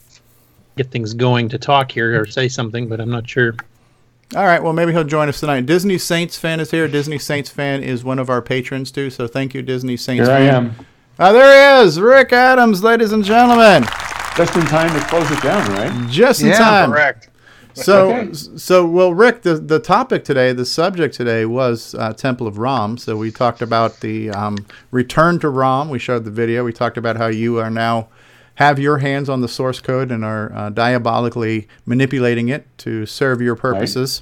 get things going to talk here or say something, but I'm not sure. All right, well, maybe he'll join us tonight. Disney Saints fan is here. Disney Saints fan is one of our patrons, too, so thank you, Disney Saints Here I fan. am. Ah, there he is, Rick Adams, ladies and gentlemen. Just in time to close it down, right? Just in Yeah, time. correct. So, Okay. so well, Rick, the, the topic today, the subject today was uh, Temple of Rom. So we talked about the um, return to Rom. We showed the video. We talked about how you are now have your hands on the source code and are uh, diabolically manipulating it to serve your purposes.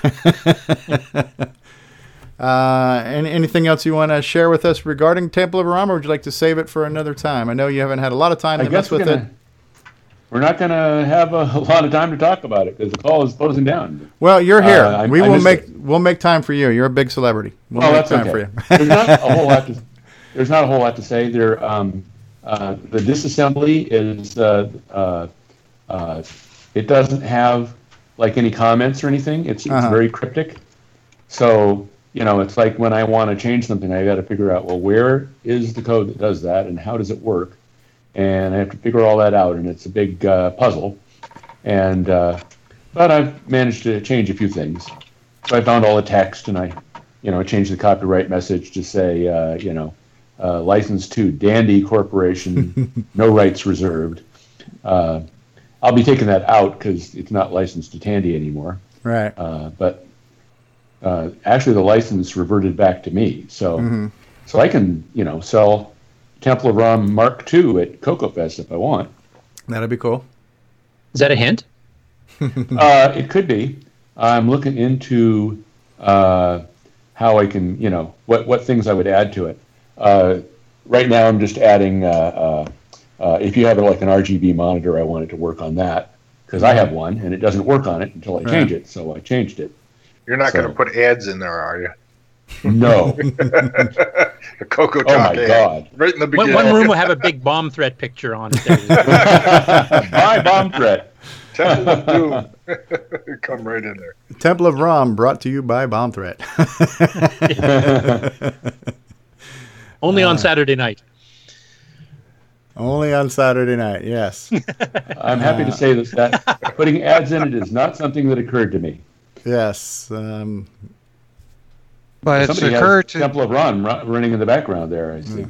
uh, any, anything else you want to share with us regarding Temple of Rom, or would you like to save it for another time? I know you haven't had a lot of time I to guess mess we're with gonna, it. We're not going to have a, a lot of time to talk about it because the call is closing down. Well, you're here. Uh, I- we I will missed make it. we'll make time for you. You're a big celebrity. We'll Oh, make that's time okay. for you. There's not a whole lot to. There's not a whole lot to say. There, um, uh, the disassembly is. Uh, uh, uh, it doesn't have like any comments or anything. It's, it's Uh-huh. very cryptic. So you know, it's like when I want to change something, I got to figure out well where is the code that does that and how does it work, and I have to figure all that out, and it's a big uh, puzzle. And uh, but I've managed to change a few things. So I found all the text, and I, you know, changed the copyright message to say, uh, you know, uh, licensed to Dandy Corporation, no rights reserved. Uh, I'll be taking that out because it's not licensed to Tandy anymore. Right. Uh, but uh, actually, the license reverted back to me, so Mhm. so I can you know sell Temple of Rom Mark two at Cocoa Fest if I want. That'd be cool. Is that a hint? uh, it could be. I'm looking into uh, how I can, you know, what, what things I would add to it. Uh, right now, I'm just adding, uh, uh, uh, if you have like an R G B monitor, I wanted to work on that because I have one and it doesn't work on it until I change Right. it. So I changed it. You're not So- going to put ads in there, are you? No. The Cocoa Oh Talk my ad, God. right in the One, beginning. one room will have a big bomb threat picture on it. My bomb threat. Temple of Doom. Come right in there. Temple of Rom brought to you by Bomb Threat. Only on Saturday night. Only on Saturday night, yes. I'm happy to say that, that putting ads in it is not something that occurred to me. Yes. Um, But it's Somebody has occurred to Temple of Ron ru- running in the background there, I see.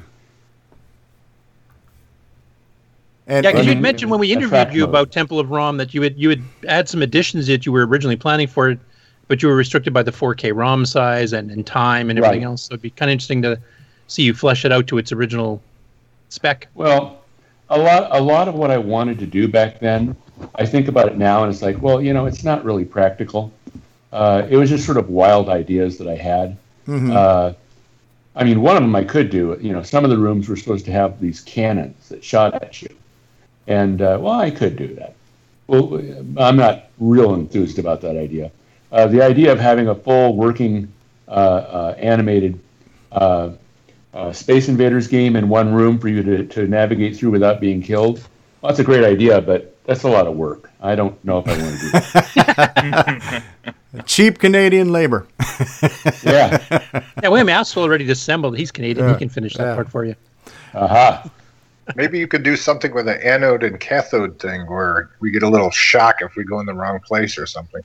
And, yeah, because and- you'd mentioned when we interviewed Attract you mode. about Temple of Rom that you would you would add some additions that you were originally planning for it, but you were restricted by the four K ROM size and, and time and everything Right. else. So it'd be kind of interesting to see you flesh it out to its original spec. Well, a lot, a lot of what I wanted to do back then, I think about it now, and it's like, well, you know, it's not really practical. Uh, it was just sort of wild ideas that I had. Mhm. Uh, I mean, one of them I could do. You know, some of the rooms were supposed to have these cannons that shot at you, and uh, well, I could do that. Well, I'm not real enthused about that idea. Uh, the idea of having a full working uh, uh, animated uh, uh, Space Invaders game in one room for you to, to navigate through without being killed. Well, that's a great idea, but that's a lot of work. I don't know if I want to do that. cheap Canadian labor. Yeah. Yeah, William Aspel already disassembled. He's Canadian. Yeah, He can finish that yeah. part for you. Aha. Maybe you could do something with an anode and cathode thing where we get a little shock if we go in the wrong place or something.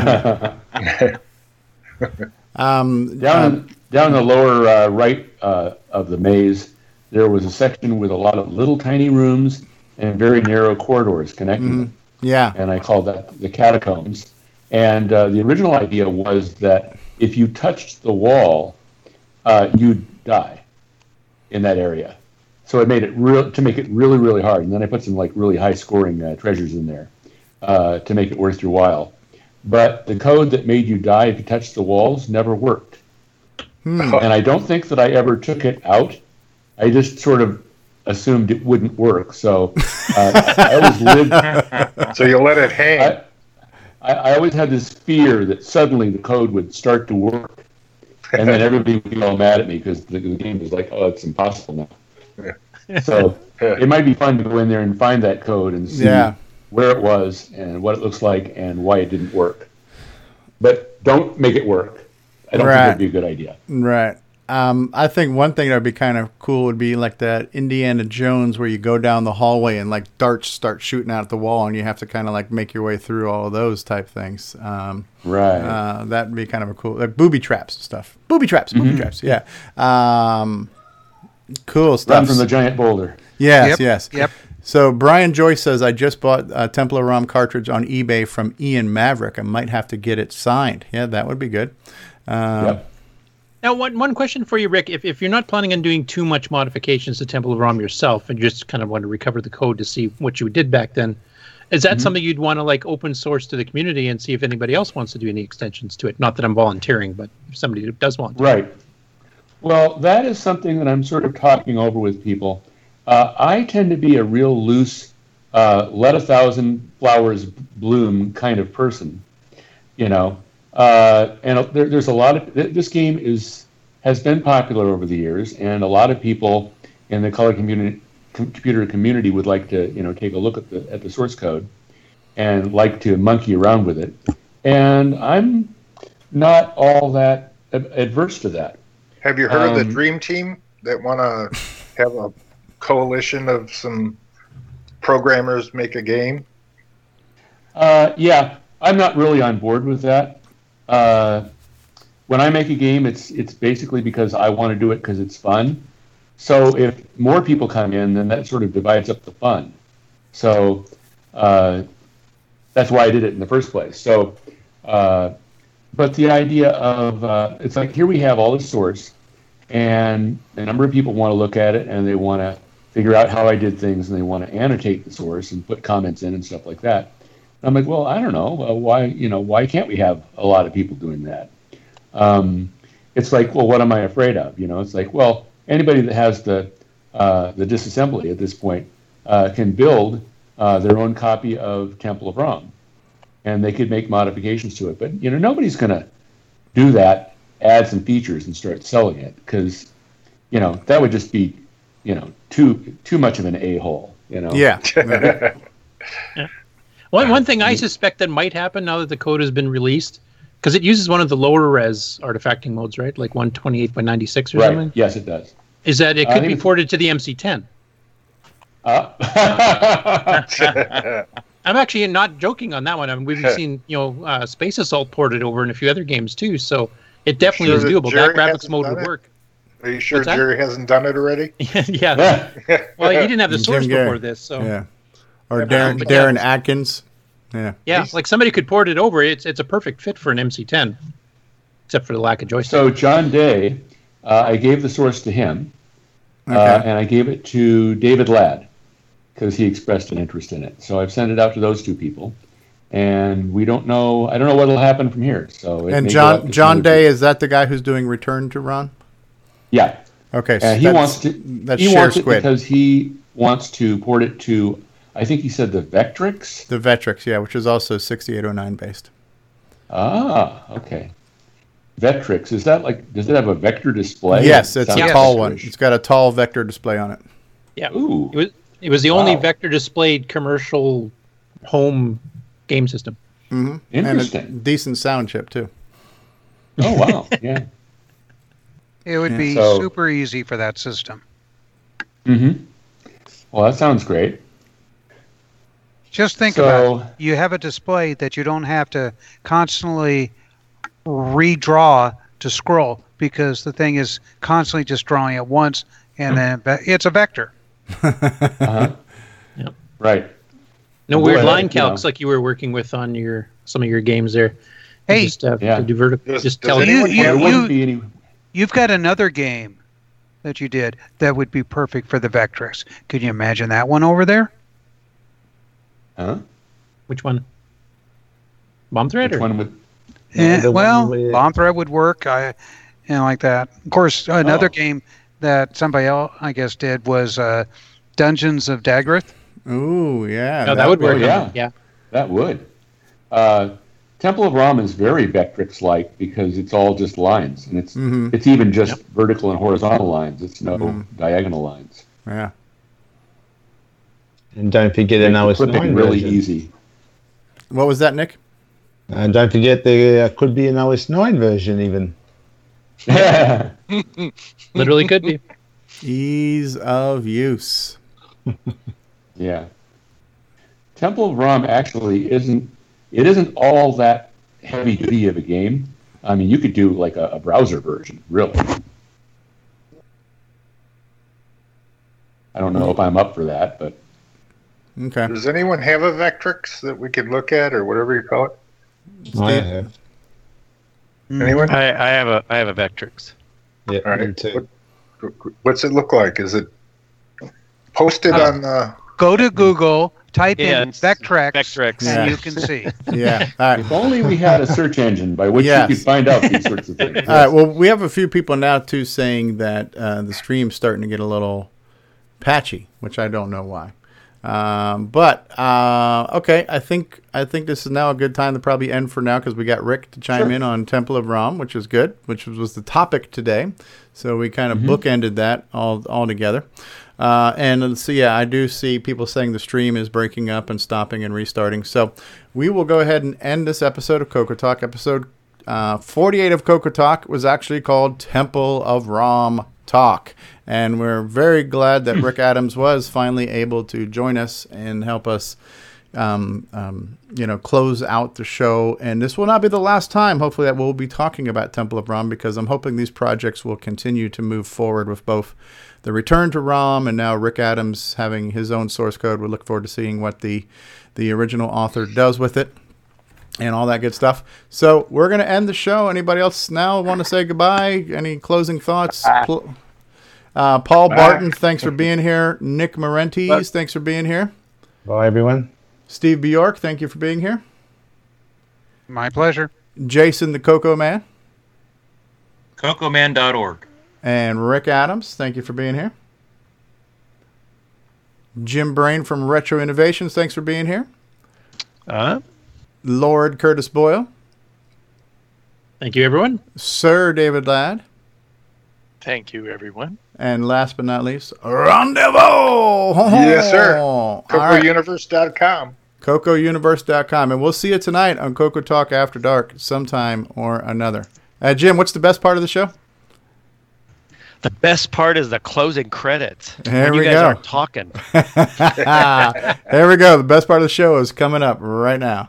Um, Down, um, in, down in the lower uh, right uh, of the maze, there was a section with a lot of little tiny rooms and very narrow corridors connecting them. yeah. And I called that the catacombs. And uh, the original idea was that if you touched the wall, uh, you'd die in that area. So it made it real to make it really, really hard. And then I put some like really high scoring uh, treasures in there uh, to make it worth your while. But the code that made you die if you touched the walls never worked. Hmm. And I don't think that I ever took it out. I just sort of assumed it wouldn't work. So uh, I always lived. So you let it hang. I, I, I always had this fear that suddenly the code would start to work, and then everybody would be all mad at me because the, the game was like, "Oh, it's impossible now." So it might be fun to go in there and find that code and see Yeah. where it was and what it looks like and why it didn't work. But don't make it work. I don't Right. think that'd be a good idea. Right. Um, I think one thing that would be kind of cool would be like that Indiana Jones where you go down the hallway and like darts start shooting out at the wall and you have to kind of like make your way through all of those type things. Um, Right. Uh, that'd be kind of a cool, like booby traps and stuff. Booby traps, booby Mhm. traps. Yeah. Um, cool Run stuff. from the giant boulder. Yes, Yep, yes. yep. So Brian Joyce says, I just bought a Temple of Rom cartridge on eBay from Ian Maverick. I might have to get it signed. Yeah, that would be good. Um, Yep. Now, one one question for you, Rick. If, if you're not planning on doing too much modifications to Temple of Rom yourself and you just kind of want to recover the code to see what you did back then, is that Mhm. something you'd want to like open source to the community and see if anybody else wants to do any extensions to it? Not that I'm volunteering, but if somebody does want to. Right. Well, that is something that I'm sort of talking over with people. Uh, I tend to be a real loose, uh, let a thousand flowers bloom kind of person, you know. Uh, and there, there's a lot of th- this game is has been popular over the years, and a lot of people in the color community, com- computer community would like to, you know, take a look at the at the source code and like to monkey around with it. And I'm not all that ad- adverse to that. Have you heard of the Um, Dream Team that want to have a coalition of some programmers make a game? Uh, yeah, I'm not really on board with that. Uh, when I make a game, it's it's basically because I want to do it because it's fun. So if more people come in, then that sort of divides up the fun. So, uh, that's why I did it in the first place. So, uh, but the idea of uh, it's like here we have all this source, and a number of people want to look at it and they want to figure out how I did things, and they want to annotate the source and put comments in and stuff like that. And I'm like, well, I don't know uh, why. You know, why can't we have a lot of people doing that? Um, it's like, well, what am I afraid of? You know, it's like, well, anybody that has the uh, the disassembly at this point uh, can build uh, their own copy of Temple of Rom, and they could make modifications to it. But you know, nobody's going to do that, add some features, and start selling it, because you know that would just be, you know, too too much of an a-hole. You know. Yeah. yeah. One one thing I suspect that might happen now that the code has been released, because it uses one of the lower res artifacting modes, right? Like one twenty-eight by ninety-six or right. something. Yes, it does. Is that it Uh, could I be think- ported to the M C ten? Uh, I'm actually not joking on that one. I mean, we've seen, you know, uh, Space Assault ported over in a few other games too, so it definitely Sure is that doable. Jerry That graphics hasn't mode done would it? work. Are you sure What's that? Jerry hasn't done it already? yeah. Well, he didn't have the Jim source Gary. before this, so Yeah. Or Yeah, Darren but Darren yeah. Atkins. Yeah. yeah, like somebody could port it over. It's it's a perfect fit for an M C ten, except for the lack of joystick. So John Day, uh, I gave the source to him, uh, Okay. and I gave it to David Ladd because he expressed an interest in it. So I've sent it out to those two people, and we don't know. I don't know what'll happen from here. So it And may go out John to John some other Day, people. is that the guy who's doing Return to Ron? Yeah. Okay. Uh, he that's- wants to. That's he Share wants it Squid. because he wants to port it to. I think he said the Vectrix. The Vectrix, yeah, which is also sixty-eight oh nine based. Ah, okay. Vectrix, is that like? Does it have a vector display? Yes, it's Sounds a tall one. Vector-ish. It's got a tall vector display on it. Yeah. Ooh. It was it was the only Wow. vector displayed commercial home game system. Mm-hmm. Interesting. And a decent sound chip too. Oh wow! Yeah. It would Yeah. be So- super easy for that system. Mm-hmm. Well, that sounds great. Just think So- about it. You have a display that you don't have to constantly redraw to scroll, because the thing is constantly just drawing at once, and then ve- it's a vector. Uh-huh. Yep. Right. No Well, weird I- line you know. calcs like you were working with on your some of your games there. You Hey. just have Yeah. to do vertical. Does- Just does tell anyone You- There you- wouldn't be any. You've got another game that you did that would be perfect for the Vectrix. Could you imagine that one over there? Huh? which one? Bomb thread Which or one would? Yeah, the one well, with- bomb thread would work. I, you know, like that. Of course, another Oh. game that somebody else, I guess, did was uh, Dungeons of Dagrith. Ooh, yeah. no, that would Oh, work. yeah. yeah. That would. Uh, Temple of Ram is very Vectrix-like because it's all just lines, and it's Mhm. it's even just vertical and horizontal lines. It's no Mhm. diagonal lines. Yeah. And don't forget an O S Flipping nine really version. easy. What was that, Nick? And don't forget there uh, could be an O S nine version even. Yeah. Literally could be. Ease of use. Yeah. Temple of Ram actually isn't. It isn't all that heavy duty of a game. I mean, you could do like a, a browser version, really. I don't know if I'm up for that, but Okay. Does anyone have a Vectrix that we could look at, or whatever you call it? I have. Anyone? I, I have a I have a Vectrix. Yeah, All me right. too. What, what's it look like? Is it posted Uh, on the? Go to Google, type Yeah, in it's Vectrex, Vectrex. and Yeah. you can see. Yeah. All right. if only we had a search engine by which Yes. you could find out these sorts of things. All right. Well, we have a few people now too saying that uh, the stream's starting to get a little patchy, which I don't know why. Um, but uh, okay, I think I think this is now a good time to probably end for now because we got Rick to chime Sure. in on Temple of Ram, which is good, which was, was the topic today. So we kind of Mm-hmm. bookended that all all together. Uh, and so yeah, I do see people saying the stream is breaking up and stopping and restarting. So we will go ahead and end this episode of Coco Talk. Episode uh, forty-eight of Coco Talk was actually called Temple of Ram Talk. And we're very glad that Rick Adams was finally able to join us and help us, um, um, you know, close out the show. And this will not be the last time, hopefully, that we'll be talking about Temple of Ram, because I'm hoping these projects will continue to move forward with both the Return to Ram and now Rick Adams having his own source code. We look forward to seeing what the the original author does with it and all that good stuff. So we're going to end the show. Anybody else now want to say goodbye? Any closing thoughts? Pl- Uh, Paul Bye. Barton, thanks for being here. Nick Marentes, thanks for being here. Bye, everyone. Steve Bjork, thank you for being here. My pleasure. Jason the Coco Man. coco man dot org. And Rick Adams, thank you for being here. Jim Brain from Retro Innovations, thanks for being here. Uh, Lord Curtis Boyle. Thank you, everyone. Sir David Ladd. Thank you, everyone. And last but not least, Rendezvous! Yes, sir. All coco right. universe dot com. coco universe dot com. And we'll see you tonight on Coco Talk After Dark sometime or another. Uh, Jim, what's the best part of the show? the best part is the closing credits. There when you we guys go. aren't talking. There we go. The best part of the show is coming up right now.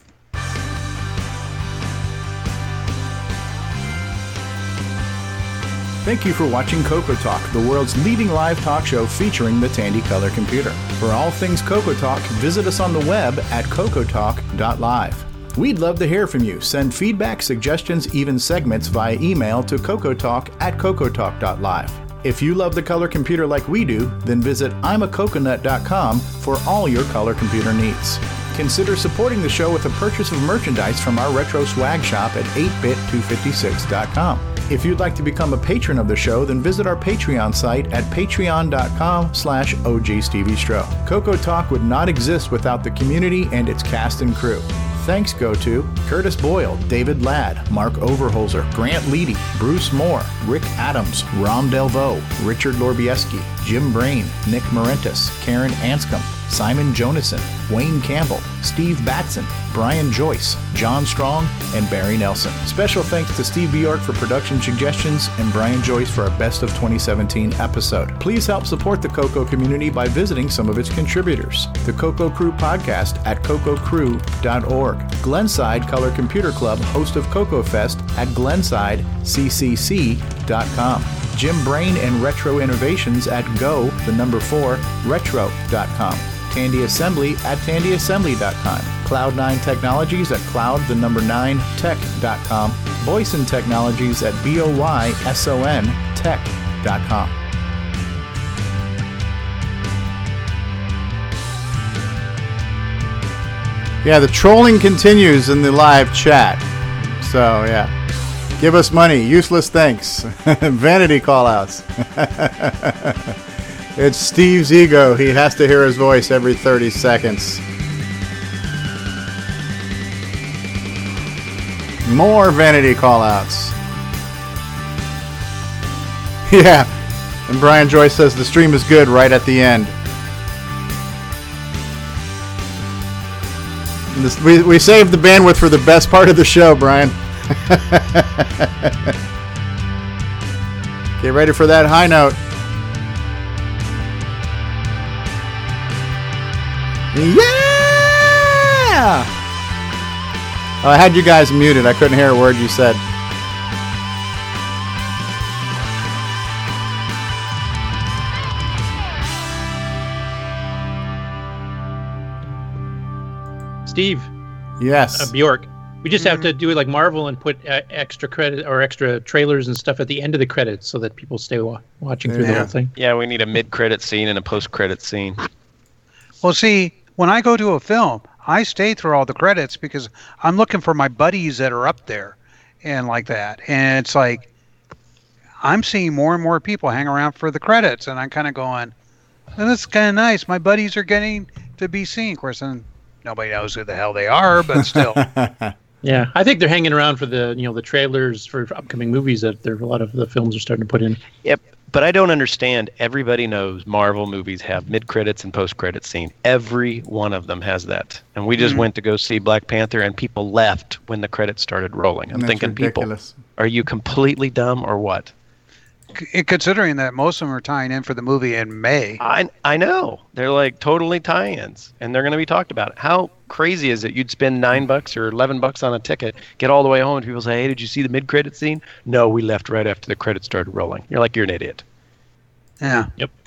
Thank you for watching Coco Talk, the world's leading live talk show featuring the Tandy Color Computer. For all things Coco Talk, visit us on the web at coco talk dot live. We'd love to hear from you. Send feedback, suggestions, even segments via email to cocotalk at coco talk dot live. If you love the color computer like we do, then visit I'm a coconut dot com for all your color computer needs. Consider supporting the show with a purchase of merchandise from our retro swag shop at eight bit two fifty-six dot com. If you'd like to become a patron of the show, then visit our Patreon site at patreon dot com slash O G Stevie Stroh. Coco Talk would not exist without the community and its cast and crew. Thanks go to Curtis Boyle, David Ladd, Mark Overholzer, Grant Leedy, Bruce Moore, Rick Adams, Rom Delvaux, Richard Lorbieski, Jim Brain, Nick Marentis, Karen Anscombe, Simon Jonason, Wayne Campbell, Steve Batson, Brian Joyce, John Strong, and Barry Nelson. Special thanks to Steve Bjork for production suggestions and Brian Joyce for our Best of twenty seventeen episode. Please help support the Coco community by visiting some of its contributors. The Coco Crew podcast at coco crew dot org. Glenside Color Computer Club, host of Coco Fest at glenside c c c dot com. Jim Brain and Retro Innovations at go, the number four, retro dot com. Tandy Assembly at tandy assembly dot com. Cloud nine Technologies at cloud, the number nine, tech dot com. Boyson Technologies at B O Y S O N tech dot com. Yeah, the trolling continues in the live chat. So, yeah. Give us money. Useless thanks. Vanity call-outs. It's Steve's ego. He has to hear his voice every thirty seconds. More vanity call-outs. Yeah. And Brian Joyce says the stream is good right at the end. This, we, we saved the bandwidth for the best part of the show, Brian. Get ready for that high note. Yeah! Oh, I had you guys muted. I couldn't hear a word you said. Steve. Yes. Uh, Bjork. We just have to do it like Marvel and put uh, extra credit or extra trailers and stuff at the end of the credits so that people stay wa- watching through the whole thing. Yeah, we need a mid-credit scene and a post-credit scene. Well, see, when I go to a film, I stay through all the credits because I'm looking for my buddies that are up there and like that. And it's like, I'm seeing more and more people hang around for the credits. And I'm kind of going, well, that's kind of nice. My buddies are getting to be seen. Of course, then nobody knows who the hell they are, but still. Yeah, I think they're hanging around for the you know the trailers for upcoming movies that there a lot of the films are starting to put in. Yep, but I don't understand. Everybody knows Marvel movies have mid-credits and post-credit scene. Every one of them has that. And we just Mhm. went to go see Black Panther, and people left when the credits started rolling. I'm That's thinking, ridiculous. people, are you completely dumb or what? C- Considering that most of them are tying in for the movie in May. I I know they're like totally tie-ins, and they're going to be talked about. How crazy is it? You'd spend nine bucks or eleven bucks on a ticket, get all the way home, and people say, "Hey, did you see the mid-credit scene?" No, we left right after the credits started rolling. You're like, you're an idiot. Yeah. Yep.